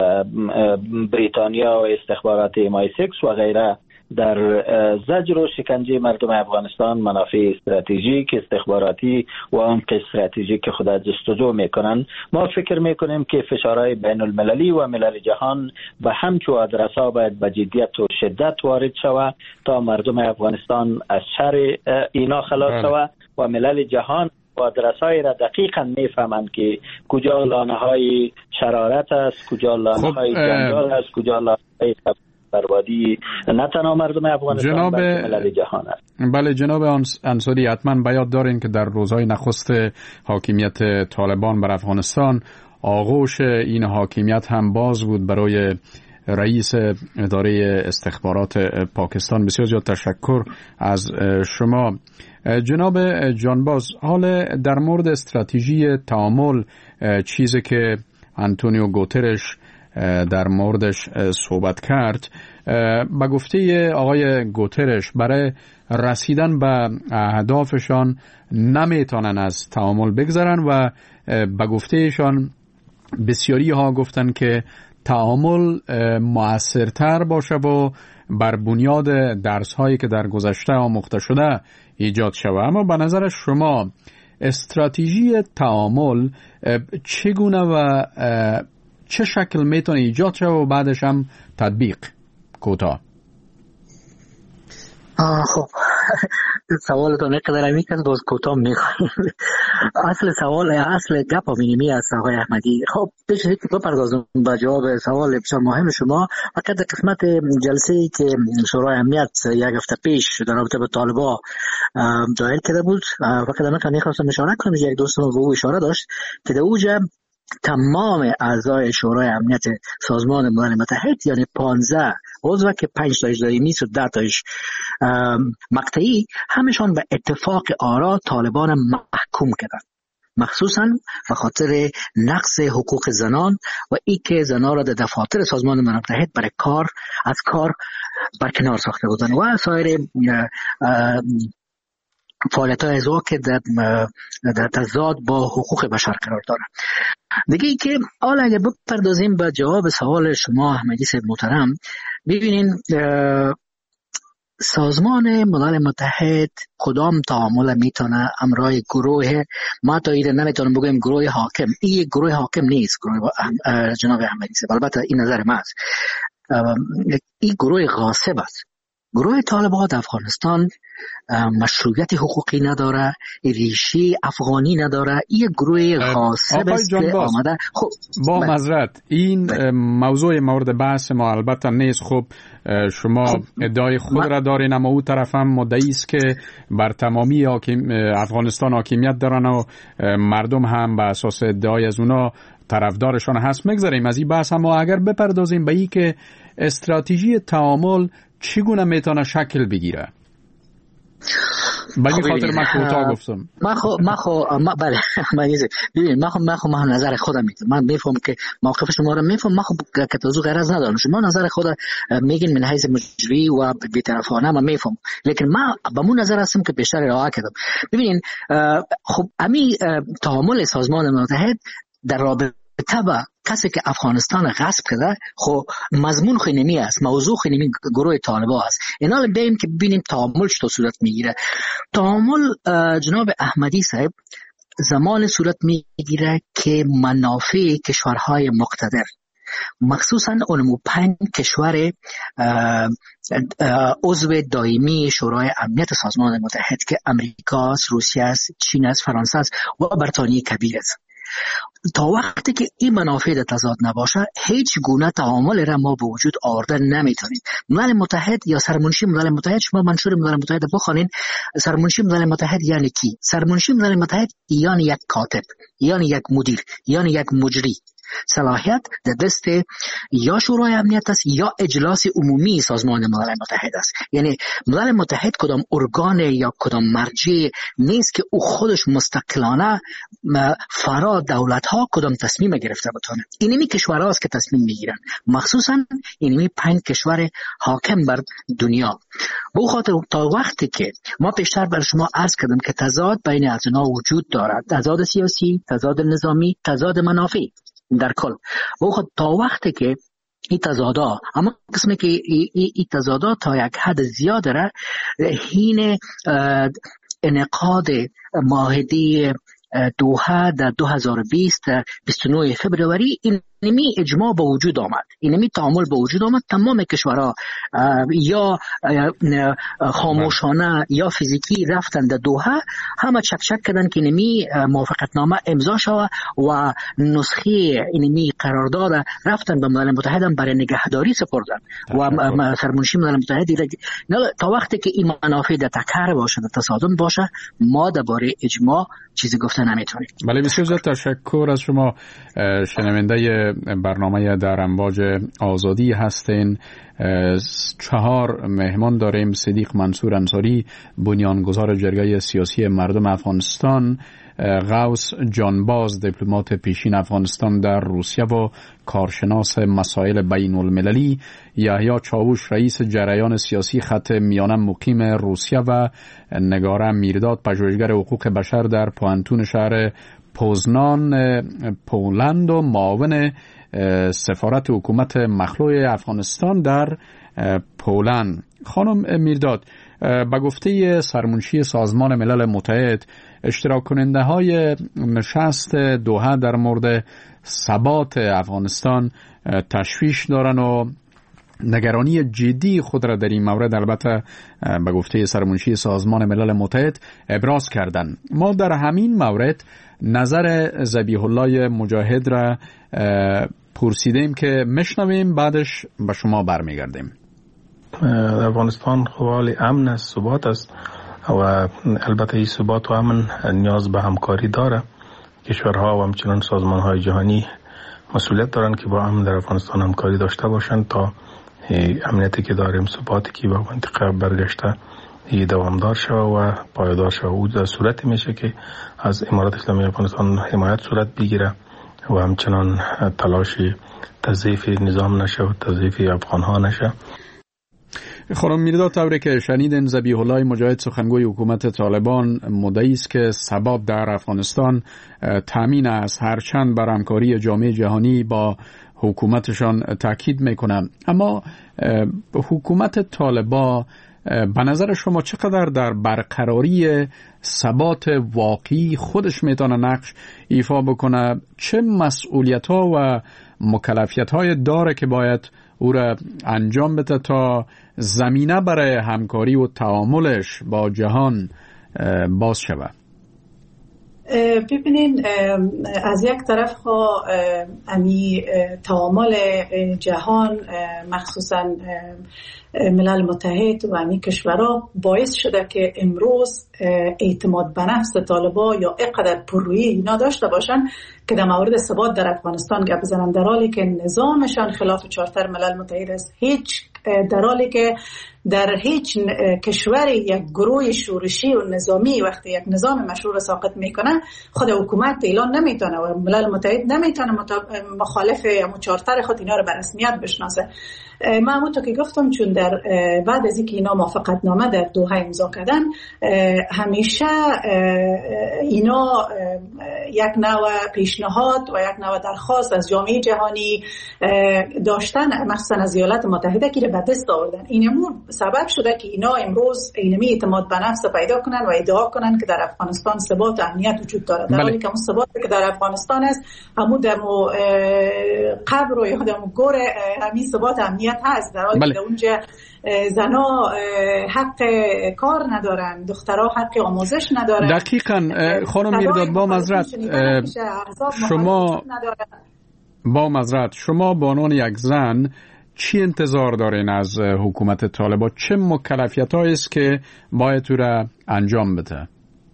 بریتانیا و استخبارات MI6 و غیره، در زجر و شکنجه مردم افغانستان منافع استراتژیک، استخباراتی و عمق استراتژیک خود جستجو میکنن. ما فکر میکنیم که فشارهای بین المللی و ملل جهان به همچو آدرس‌ها باید به جدیت و شدت وارد شود تا مردم افغانستان از شر اینا خلاص شود و ملل جهان آدرس‌های را دقیقاً میفهمند که کجا لانه‌های شرارت است، کجا لانه‌های جنجال است، کجا لانه‌های بربادی نه تنها مردم افغانستان بلکه ملل جهان است. بله جناب انصاری، حتما به یاد دارین که در روزهای نخست حاکمیت طالبان بر افغانستان آغوش این حاکمیت هم باز بود برای رئیس اداره استخبارات پاکستان. بسیار زیاد تشکر از شما. جناب جانباز، حال در مورد استراتژی تعامل، چیزی که آنتونیو گوترش در موردش صحبت کرد، به گفته آقای گوترش برای رسیدن به اهدافشان نمیتونن از تعامل بگذرن و به گفته ایشان بسیاری ها گفتن که تعامل مؤثرتر باشه و بر بنیاد درس هایی که در گذشته آموخته شده ایجاد شود. اما به نظر شما استراتژی تعامل چگونه و چه شکل میتونه ایجاد شود و بعدش هم تطبیق؟ کوتاه. خب سوالتون نقدر میکنم باز کوتاه میخوایم. اصل گپ مینیمی است آقای احمدی. خب بچه که بپردازم به جواب سوال بسیار مهم شما. فقط در قسمت جلسه‌ای که شورای امنیت یک هفته پیش در رابطه با طالبان ظاهر کرده بود، فقط من میخواستم اشاره کنم، یک دوستم به او اشاره داشت که در اوجه تمام اعضای شورای امنیت سازمان ملل متحد، یعنی 15 عضو که 5 تایش دائمی و 10 تایش مقطعی، همشان به اتفاق آرا طالبان محکوم کردند، مخصوصا به خاطر نقض حقوق زنان و ای که زنان را در دفاتر سازمان ملل متحد برای از کار برکنار ساخته بودند و سایر فعالیت‌های ازوا که در تضاد با حقوق بشر قرار دارند. دیگه ای که حالا اگه بپردازیم به جواب سوال شما احمدی صاحب محترم، ببینین سازمان ملل متحد کدام تعامل میتونه امرای گروه، ما تا ایره نمیتونم بگویم گروه حاکم، این گروه حاکم نیست، گروه جناب احمدی صاحب، البته این نظر ما است، این گروه غاصب است. گروه طالبان در افغانستان مشروعیت حقوقی نداره، ریشه افغانی نداره، این گروه غاصب است که آمده. خب با معذرت این موضوع مورد بحث ما البته نیست. خب شما ادعای خود را دارین، اما او طرف هم مدعی است که بر تمامی افغانستان حاکمیت دارن و مردم هم به اساس ادعای از اونا طرفدارشان هست. مگذاریم از این بحث، اما اگر بپردازیم به این که استراتژی تعامل چگونه میتونه شکل بگیره. بگی خاطر من کوتاه گفتم. بله من نظر خودم میگم. من میفهم که موقف شما رو میفهم. من خب که توضیح غرض ندارم. شما نظر خود میگین من حیث مجری و بی‌طرفانه من میفهم، لیکن من با مون نظر هستم که بیشتر رعایت کردم. ببینین خب امی تعامل سازمان متحد در رابطه با کسی که افغانستان غصب کرده، خب مضمون خینمی است، موضوع خینمی گروه طالبان است. اینا بیایم که ببینیم تعامل چطور صورت میگیره. تعامل جناب احمدی صاحب زمان صورت میگیره که منافع کشورهای مقتدر، مخصوصا اونمو 5 کشور عضو دائمی شورای امنیت سازمان متحد که امریکا است، روسیه است، چین است، فرانسه است و بریتانیای کبیر است. تا وقتی که این منافع در تضاد نباشه هیچ گونه تعامل را ما به وجود آورده نمیتونیم. ملل متحد یا سرمنشی ملل متحد، شما منشور ملل متحد بخونین. سرمنشی ملل متحد یعنی کی؟ سرمنشی ملل متحد یعنی یک کاتب، یعنی یک مدیر، یعنی یک مجری. صلاحیت در دست یا شورای امنیت است یا اجلاس عمومی سازمان ملل متحد است. یعنی ملل متحد کدام ارگان یا کدام مرجع نیست که او خودش مستقلانه فرا دولت ها کدام تصمیم گرفته بتونه. اینمی کشورها است که تصمیم میگیرن، مخصوصا اینمی 5 کشور حاکم بر دنیا. به خاطر تا وقتی که ما پیشتر بر شما عرض کردم که تضاد بین ادنا وجود دارد، تضاد سیاسی، تضاد نظامی، تضاد منافعی در کل. تا وقتی که این تضادا، اما قسمی که این تضادا تا یک حد زیاد را حین انعقاد معاهده دوحه در 2020 29 فبروری اینمی اجماع به وجود آمد، اینمی تعامل به وجود آمد. تمام کشورها یا خاموشانه یا فیزیکی رفتن در دوحه، همه چک کردن که اینمی موافقتنامه امضا شود و نسخه اینمی قرارداد رفتن به ملل متحد برای نگهداری سپردن و سرمنشی ملل متحد تا وقتی که این منافع در تکرار باشه، در تصادم باشه، ما درباره اجماع چیزی گفته نمیتونیم. بله، بسیار زیاد تشکر از شما. شنونده برنامه در امواج آزادی هستین. 4 مهمان داریم: صدیق منصور انصاری، بنیانگذار جرگه سیاسی مردم افغانستان، غوث جانباز، دیپلمات پیشین افغانستان در روسیه و کارشناس مسائل بین المللی، یحیی چاوش، رئیس جریان سیاسی خط میانه مقیم روسیه و نگاره میرداد، پژوهشگر حقوق بشر در پوانتون شهر پوزنان پولند و معاون سفارت حکومت مخلوع افغانستان در پولند. خانم میرداد، به گفته سرمنشی سازمان ملل متحد، اشتراک کننده های نشست دوحه در مورد ثبات افغانستان تشویش دارن و نگرانی جدی خود را در این مورد البته به گفته سرمنشی سازمان ملل متحد ابراز کردند. ما در همین مورد نظر ذبیح الله مجاهد را پرسیدیم که مشنویم، بعدش به شما برمیگردیم. افغانستان حال امن است، ثبات است و البته این ثبات و امن نیاز به همکاری داره. کشورها و همچنان سازمان‌های جهانی مسئولیت دارن که با امن در افغانستان همکاری داشته باشند تا امنیتی که داریم، ثباتی که به منطقه برگشته دوامدار شود و پایدار شود. او در صورتی میشه که از امارات اسلامی افغانستان حمایت صورت بگیره و همچنان تلاش تضعیف نظام نشه و تضعیف افغان‌ها نشه. خانم میرداد، طوری که شنیدین، ذبیح الله مجاهد سخنگوی حکومت طالبان مدعی است که ثبات در افغانستان تامین است، هرچند بر همکاری جامعه جهانی با حکومتشان تاکید میکنند. اما حکومت طالبان به نظر شما چقدر در برقراری ثبات واقعی خودش میتونه نقش ایفا بکنه؟ چه مسئولیت‌ها و مکلفیت‌های داره که باید او را انجام بده تا زمینه برای همکاری و تعاملش با جهان باز شود؟ ببینین، از یک طرف تعامل جهان، مخصوصا ملل متحد و امی کشورها باعث شده که امروز اعتماد به نفس طالبان یا اینقدر پررویی اینا داشته باشن که در مورد ثبات در افغانستان گپ بزنن، در حالی که نظامشان خلاف چارتر ملل متحد است. در حالی که در هیچ کشوری یک گروه شورشی و نظامی وقتی یک نظام مشروع ساقط میکنه، خود حکومت اعلان نمیتونه و ملل متحد نمیتونه مخالف یا چارتر خود اینا رو به رسمیت بشناسه. من همونطور که گفتم، چون در بعد از اینکه اینا موافقتنامه در دوحه امضا کردن، همیشه اینا یک نوع پیشنهاد و یک نوع درخواست از جامعه جهانی داشتن، مخصوصا از ایالات متحده، که به دست آوردن. این امور سبب شده که اینا امروز اینمی اعتماد به نفس پیدا کنن و ادعا کنن که در افغانستان ثبات و امنیت وجود داره، در حالی که اون ثباتی که در افغانستان است همون دمو قبر و یا دمو گور همین ثبات امنیت هست، در حالی که اونجا زنا حق کار ندارن، دخترها حق آموزش ندارن. دقیقاً خانم میرداد، با معذرت شما به عنوان یک زن چی انتظار دارین از حکومت طالبان؟ چه مکلفیت‌هایی است که باید او را انجام بده؟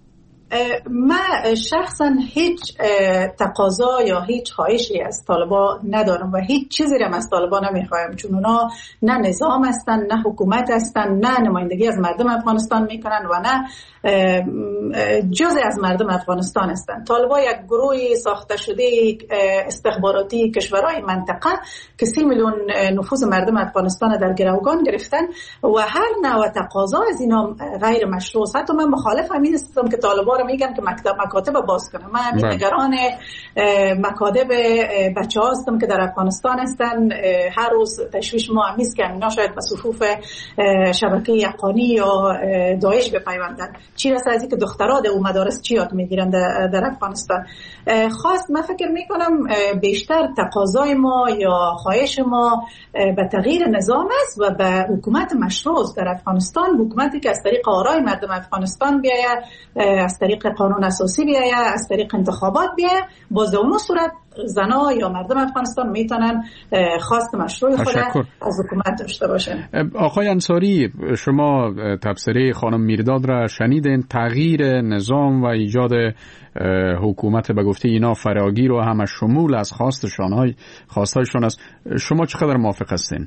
من شخصا هیچ تقاضا یا هیچ خواهشی از طالبان ندارم و هیچ چیزی را از طالبان نمیخوایم، چون اونا نه نظام هستن، نه حکومت هستن، نه نمایندگی از مردم افغانستان میکنن و نه جزء از مردم افغانستان هستن. طالبان یک گروه ساخته شده استخباراتی کشورهای منطقه که 30 میلیون نفوذ مردم افغانستان در گروگان گرفتن و هر نوع تقاضا از اینا غیر مشروع است. حتی من مخالف همین هستم که طالبان میگن که مکاتب باز کنه. من نگران مکاتب بچه ها هستم که در افغانستان هستن. هر روز تشویش ما همیست که اینا شاید به صفوف شبکه یقانی یا داعش بپیوندن، چی رسه از این که دخترها در مدارس چی یاد میگیرن در افغانستان. خاص من فکر میکنم بیشتر تقاضای ما یا خواهش ما به تغییر نظام است و به حکومت مشروع در افغانستان، حکومتی که از طریق آرای مردم افغانستان بیاید، از طریق قانون اساسی بیاید، از طریق انتخابات بیاید. باز در اون صورت زنا یا مردم افغانستان میتونن خواست مشروع خود از حکومت داشته باشن. آقای انصاری، شما تبصره خانم میرداد را شنیدین، تغییر نظام و ایجاد حکومت به گفته اینا فراگیر و همه شمول از خواستایشان است. شما چقدر موافق هستین؟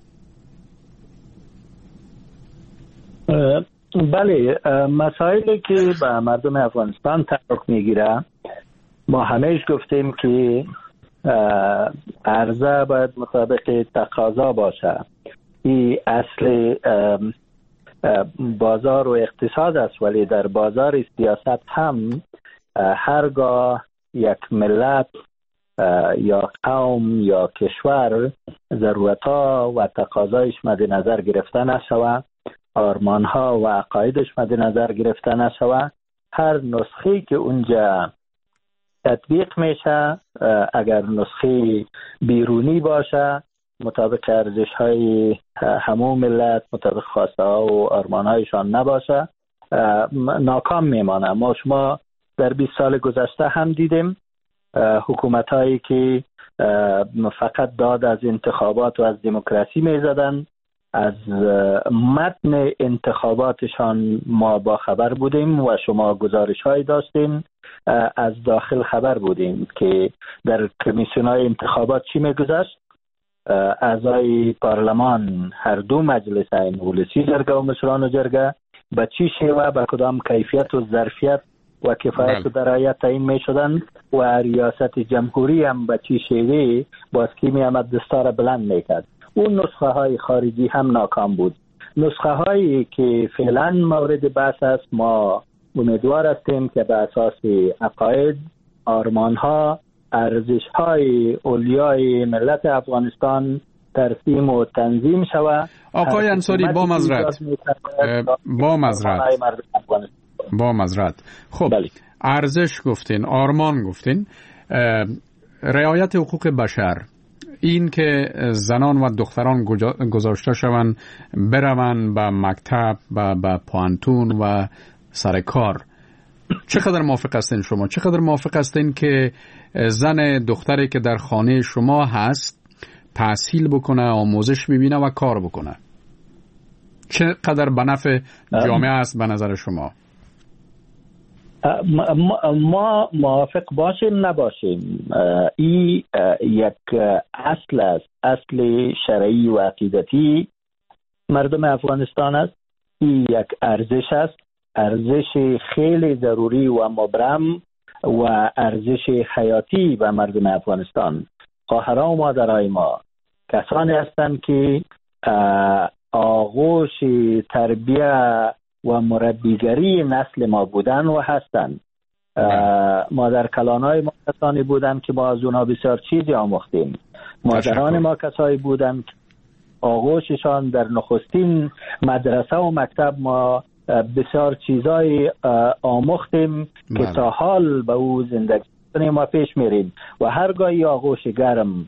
بله، مسائلی که به مردم افغانستان تعلق میگیره ما همیشه گفتیم که عرضه باید مطابق تقاضا باشه. این اصل بازار و اقتصاد است، ولی در بازار سیاست هم هرگاه یک ملت یا قوم یا کشور ضرورتها و تقاضایش مد نظر گرفته نشود، آرمانها و عقایدش مد نظر گرفته نشود، هر نسخه‌ای که اونجا تطبیق میشه اگر نسخه بیرونی باشه مطابق ارزش های همه ملت، مطابق خواسته ها و آرمان هایشان نباشه، ناکام میمانه. ما شما در 20 سال گذشته هم دیدیم حکومت هایی که فقط داد از انتخابات و از دموکراسی میزدن، از متن انتخاباتشان ما با خبر بودیم و شما گزارش هایی داشتیم، از داخل خبر بودیم که در کمیسیون‌های انتخابات چی میگذشت. اعضای پارلمان هر دو مجلسین، ولسی جرگه و مشران جرگه، به چی شیوه به کدام کیفیت و ظرفیت و کفایت و درایت تعیین می شدن و ریاست جمهوری هم به چی شیوه باز کی می آمد دستار بلند می کرد. اون نسخه های خارجی هم ناکام بود. نسخه هایی که فعلا مورد بحث است ما امیدوار هستیم که به اساس عقاید، آرمان ها، ارزش های اولیای ملت افغانستان ترسیم و تنظیم شود. آقای انصاری، با مزرعت خب بله. ارزش گفتین، آرمان گفتین، رعایت حقوق بشر، این که زنان و دختران گذاشته شوند بروند به مکتب، به پوانتون و سر کار، چقدر موافق هستین شما؟ چقدر موافق هستین که زن دختری که در خانه شما هست تحصیل بکنه، آموزش ببینه و کار بکنه؟ چقدر به نفع جامعه است به نظر شما؟ ما موافق باشیم نباشیم، این یک اصل است، اصل شرعی و عقیدتی مردم افغانستان است. این یک ارزش است، ارزش خیلی ضروری و مبرم و ارزش حیاتی به مردم افغانستان. خواهران و مادرای ما کسانی هستند که آغوش تربیت و مربیگری نسل ما بودن و هستند. مادر کلانای ما کسانی بودند که ما از اونها بسیار چیزی آموختیم. مادران ما کسایی بودند آغوششان در نخستین مدرسه و مکتب ما بسیار چیزای آموختیم که تا حال به او زندگی کنیم و پیش میریم و هرگاهی آغوش گرم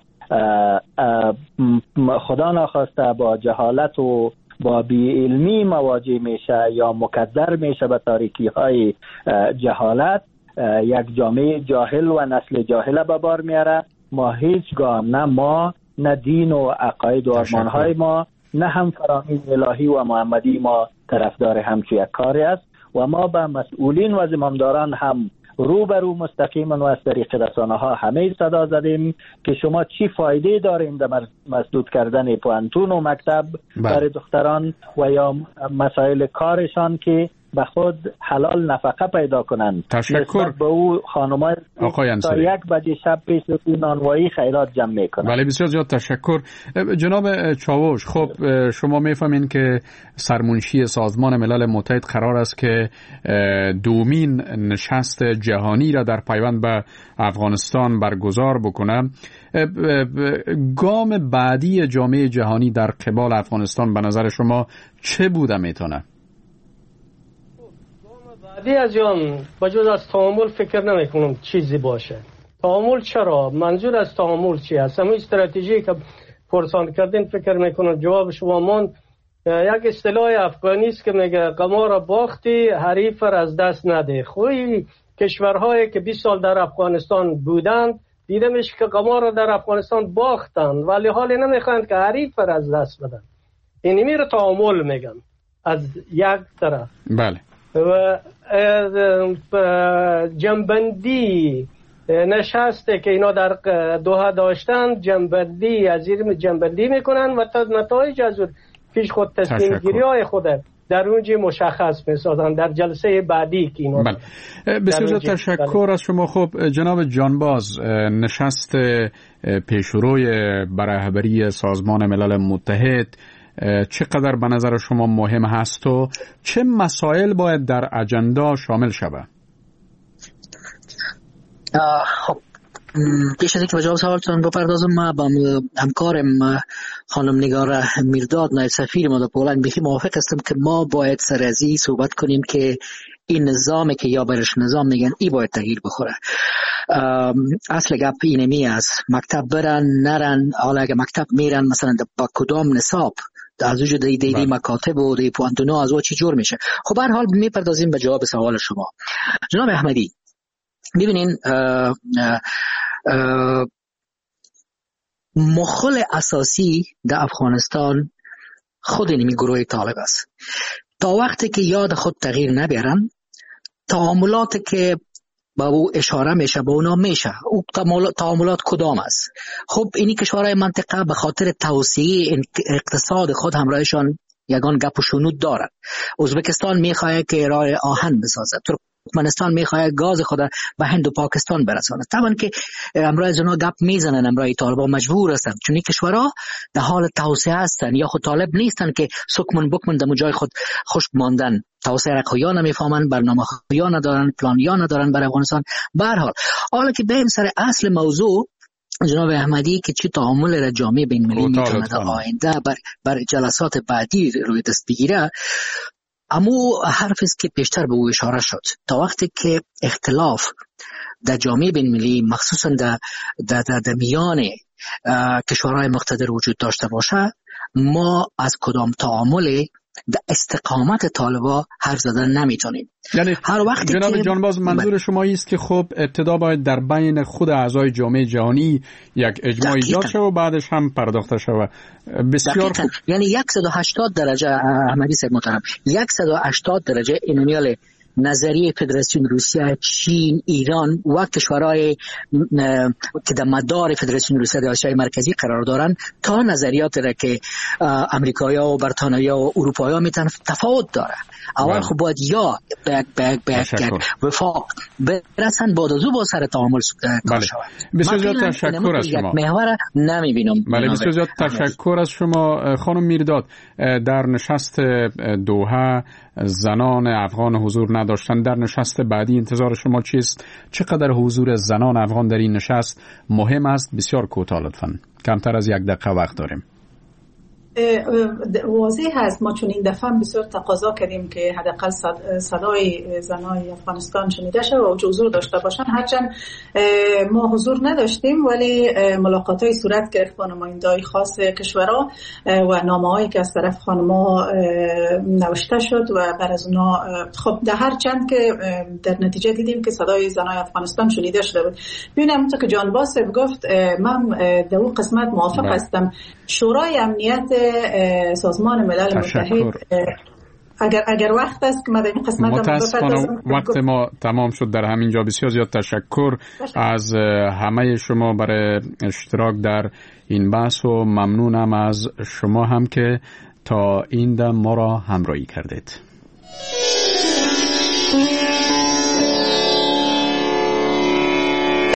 خدا ناخواسته با جهالت و با بی‌علمی مواجه میشه یا مکدر میشه به تاریکی های جهالت، یک جامعه جاهل و نسل جاهل به بار میاره. ما هیچگاه نه ما نه دین و عقاید و آرمانهای ما نه هم فرامین الهی و محمدی ما طرفدار همچو یک کاری است و ما به مسئولین و زمامداران هم روبرو مستقیما و از طریق رسانه ها همه صدا زدیم که شما چی فایده دارین در مسدود کردن پوانتون و مکتب برای دختران و یا مسائل کارشان که به خود حلال نفقه پیدا کنند. تشکر. به او خانمای تا 1 بجه شب پیش نانوایی خیرات جمع میکنند. بله بسیار زیاد تشکر. جناب چاوش، خب شما میفهمین که سرمنشی سازمان ملل متحد قرار است که دومین نشست جهانی را در پیوند به افغانستان برگزار بکنه. گام بعدی جامعه جهانی در قبال افغانستان به نظر شما چه بوده میتونه؟ بعدی از آن بجز از تعامل فکر نمی کنم چیزی باشه. تعامل چرا؟ منظور از تعامل چی است؟ همون استراتژی که پرسان کردین فکر میکنم جواب شما من یک اصطلاح افغانی است که میگه قمار باختی حریف از دست نده. خوی کشورهایی که 20 سال در افغانستان بودند دیده میشه که قمار در افغانستان باختن ولی حالی نمیخواند که حریف از دست بدن. اینی میره تعامل میگن از یک طرف. بله. و جنبندی نشسته که اینا در دوحه داشتن جنبندی از این جنبندی میکنن و تا نتایج از پیش خود تصمیم گیری های خود در اونجا مشخص میسازن در جلسه بعدی که اینا. بسیار تشکر از شما. خب جناب جانباز، نشست پیشروی برابری سازمان ملل متحد چقدر به نظر شما مهم هست و چه مسائل باید در اجندا شامل شود؟ خب پیش از اینکه به جواب سوالتون بپردازم، ما با همکارم خانم نگار میرداد نایب سفیر ما در پولند بخی موافق هستم که ما باید سر از این صحبت کنیم که این نظامی که یا برش نظام میگن ای باید تغییر بخوره. اصل گپ اینمی است، مکتب برن نرن، حالا اگه مکتب میرن مثلا با کدام نصاب از وجود دیدی مکاتب و دی پوانتونو از او چی جور میشه. خب هر حال میپردازیم به جواب سوال شما. جناب احمدی، ببینین مخل اساسی در افغانستان خود اینمی گروه طالب است. تا وقتی که یاد خود تغییر نبیارن، تعاملات که با او اشاره میشه با اونا میشه. او تعاملات کدام است؟ خب اینی کشورهای منطقه به خاطر توسعه اقتصاد خود همراهشان یگان گپ و شنود دارد. ازبکستان میخواد که راه آهن بسازد، ترکمنستان میخواد گاز خود به هند و پاکستان برساند. طبعا که امروز از اونا گپ میزنن، امروز طالبان مجبور هستند چون این کشورها در حال توسعه هستند یا خود طالب نیستند که سکمن بکمن در جای خود خشک ماندن. توسعه را خویا نمیفهمن، برنامه خویا ندارن، پلان یا ندارن برای افغانستان. به هر حال حالا که بریم سر اصل موضوع، جناب احمدی که چی تعامل را جامعه بین المللی میتونه در آینده بر جلسات بعدی روی دست بگیره، امو حرف است که پیشتر به او اشاره شد. تا وقتی که اختلاف در جامعه بین المللی مخصوصا در میان کشورهای مقتدر وجود داشته باشه، ما از کدام تعامل در استقامت طالبا حرف زدن نمیتونیم. یعنی هر وقت جناب جانباز منظور شما است که خب ابتدا باید در بین خود اعضای جامعه جهانی یک اجماع ایجاد شود و بعدش هم پرداخته شود. بسیار خوب. یعنی 180 درجه احمدی صاحب محترم، 180 درجه اینومیال نظریه فدراسیون روسیه، چین، ایران و کشورهای که در مدار فدراسیون روسیه در آسیای مرکزی قرار دارن تا نظریات را که امریکایی‌ها و بریتانیایی‌ها و اروپایی‌ها میتونن تفاوت داره. اول خب باید یا بگ وفاق برسن بعد از او با سر تعامل کار شود. بسیار زیاد تشکر از شما. محور نمیبینم. بله بسیار زیاد تشکر از شما. خانم میرداد، در نشست دوحه زنان افغان حضور نداشتن، در نشست بعدی انتظار شما چیست؟ چقدر حضور زنان افغان در این نشست مهم است؟ بسیار کوتاه لطفاً، کمتر از 1 دقیقه وقت داریم. واضح هست ما چون این دفعه بسیار تقاضا کردیم که حداقل صدای زنای افغانستان شنیده شد و حضور داشته باشن. هرچند ما حضور نداشتیم ولی ملاقات‌های صورت گرفت با نماینده‌های خاص کشورها و نامه‌هایی که از طرف خانم‌ها نوشته شد و بر از اونا خب در هر چند که در نتیجه دیدیم که صدای زنای افغانستان شنیده شده بود. ببینم همونطور که جان باسب گفت من در اون قسمت موافق هستم. شورای امنیت سازمان ملل متحد اگر وقت است که من در این قسمت متاسفانه وقت ما تمام شد. در همین جا بسیار زیاد تشکر از همه شما برای اشتراک در این بحث و ممنونم از شما هم که تا این دم ما را همراهی کردید.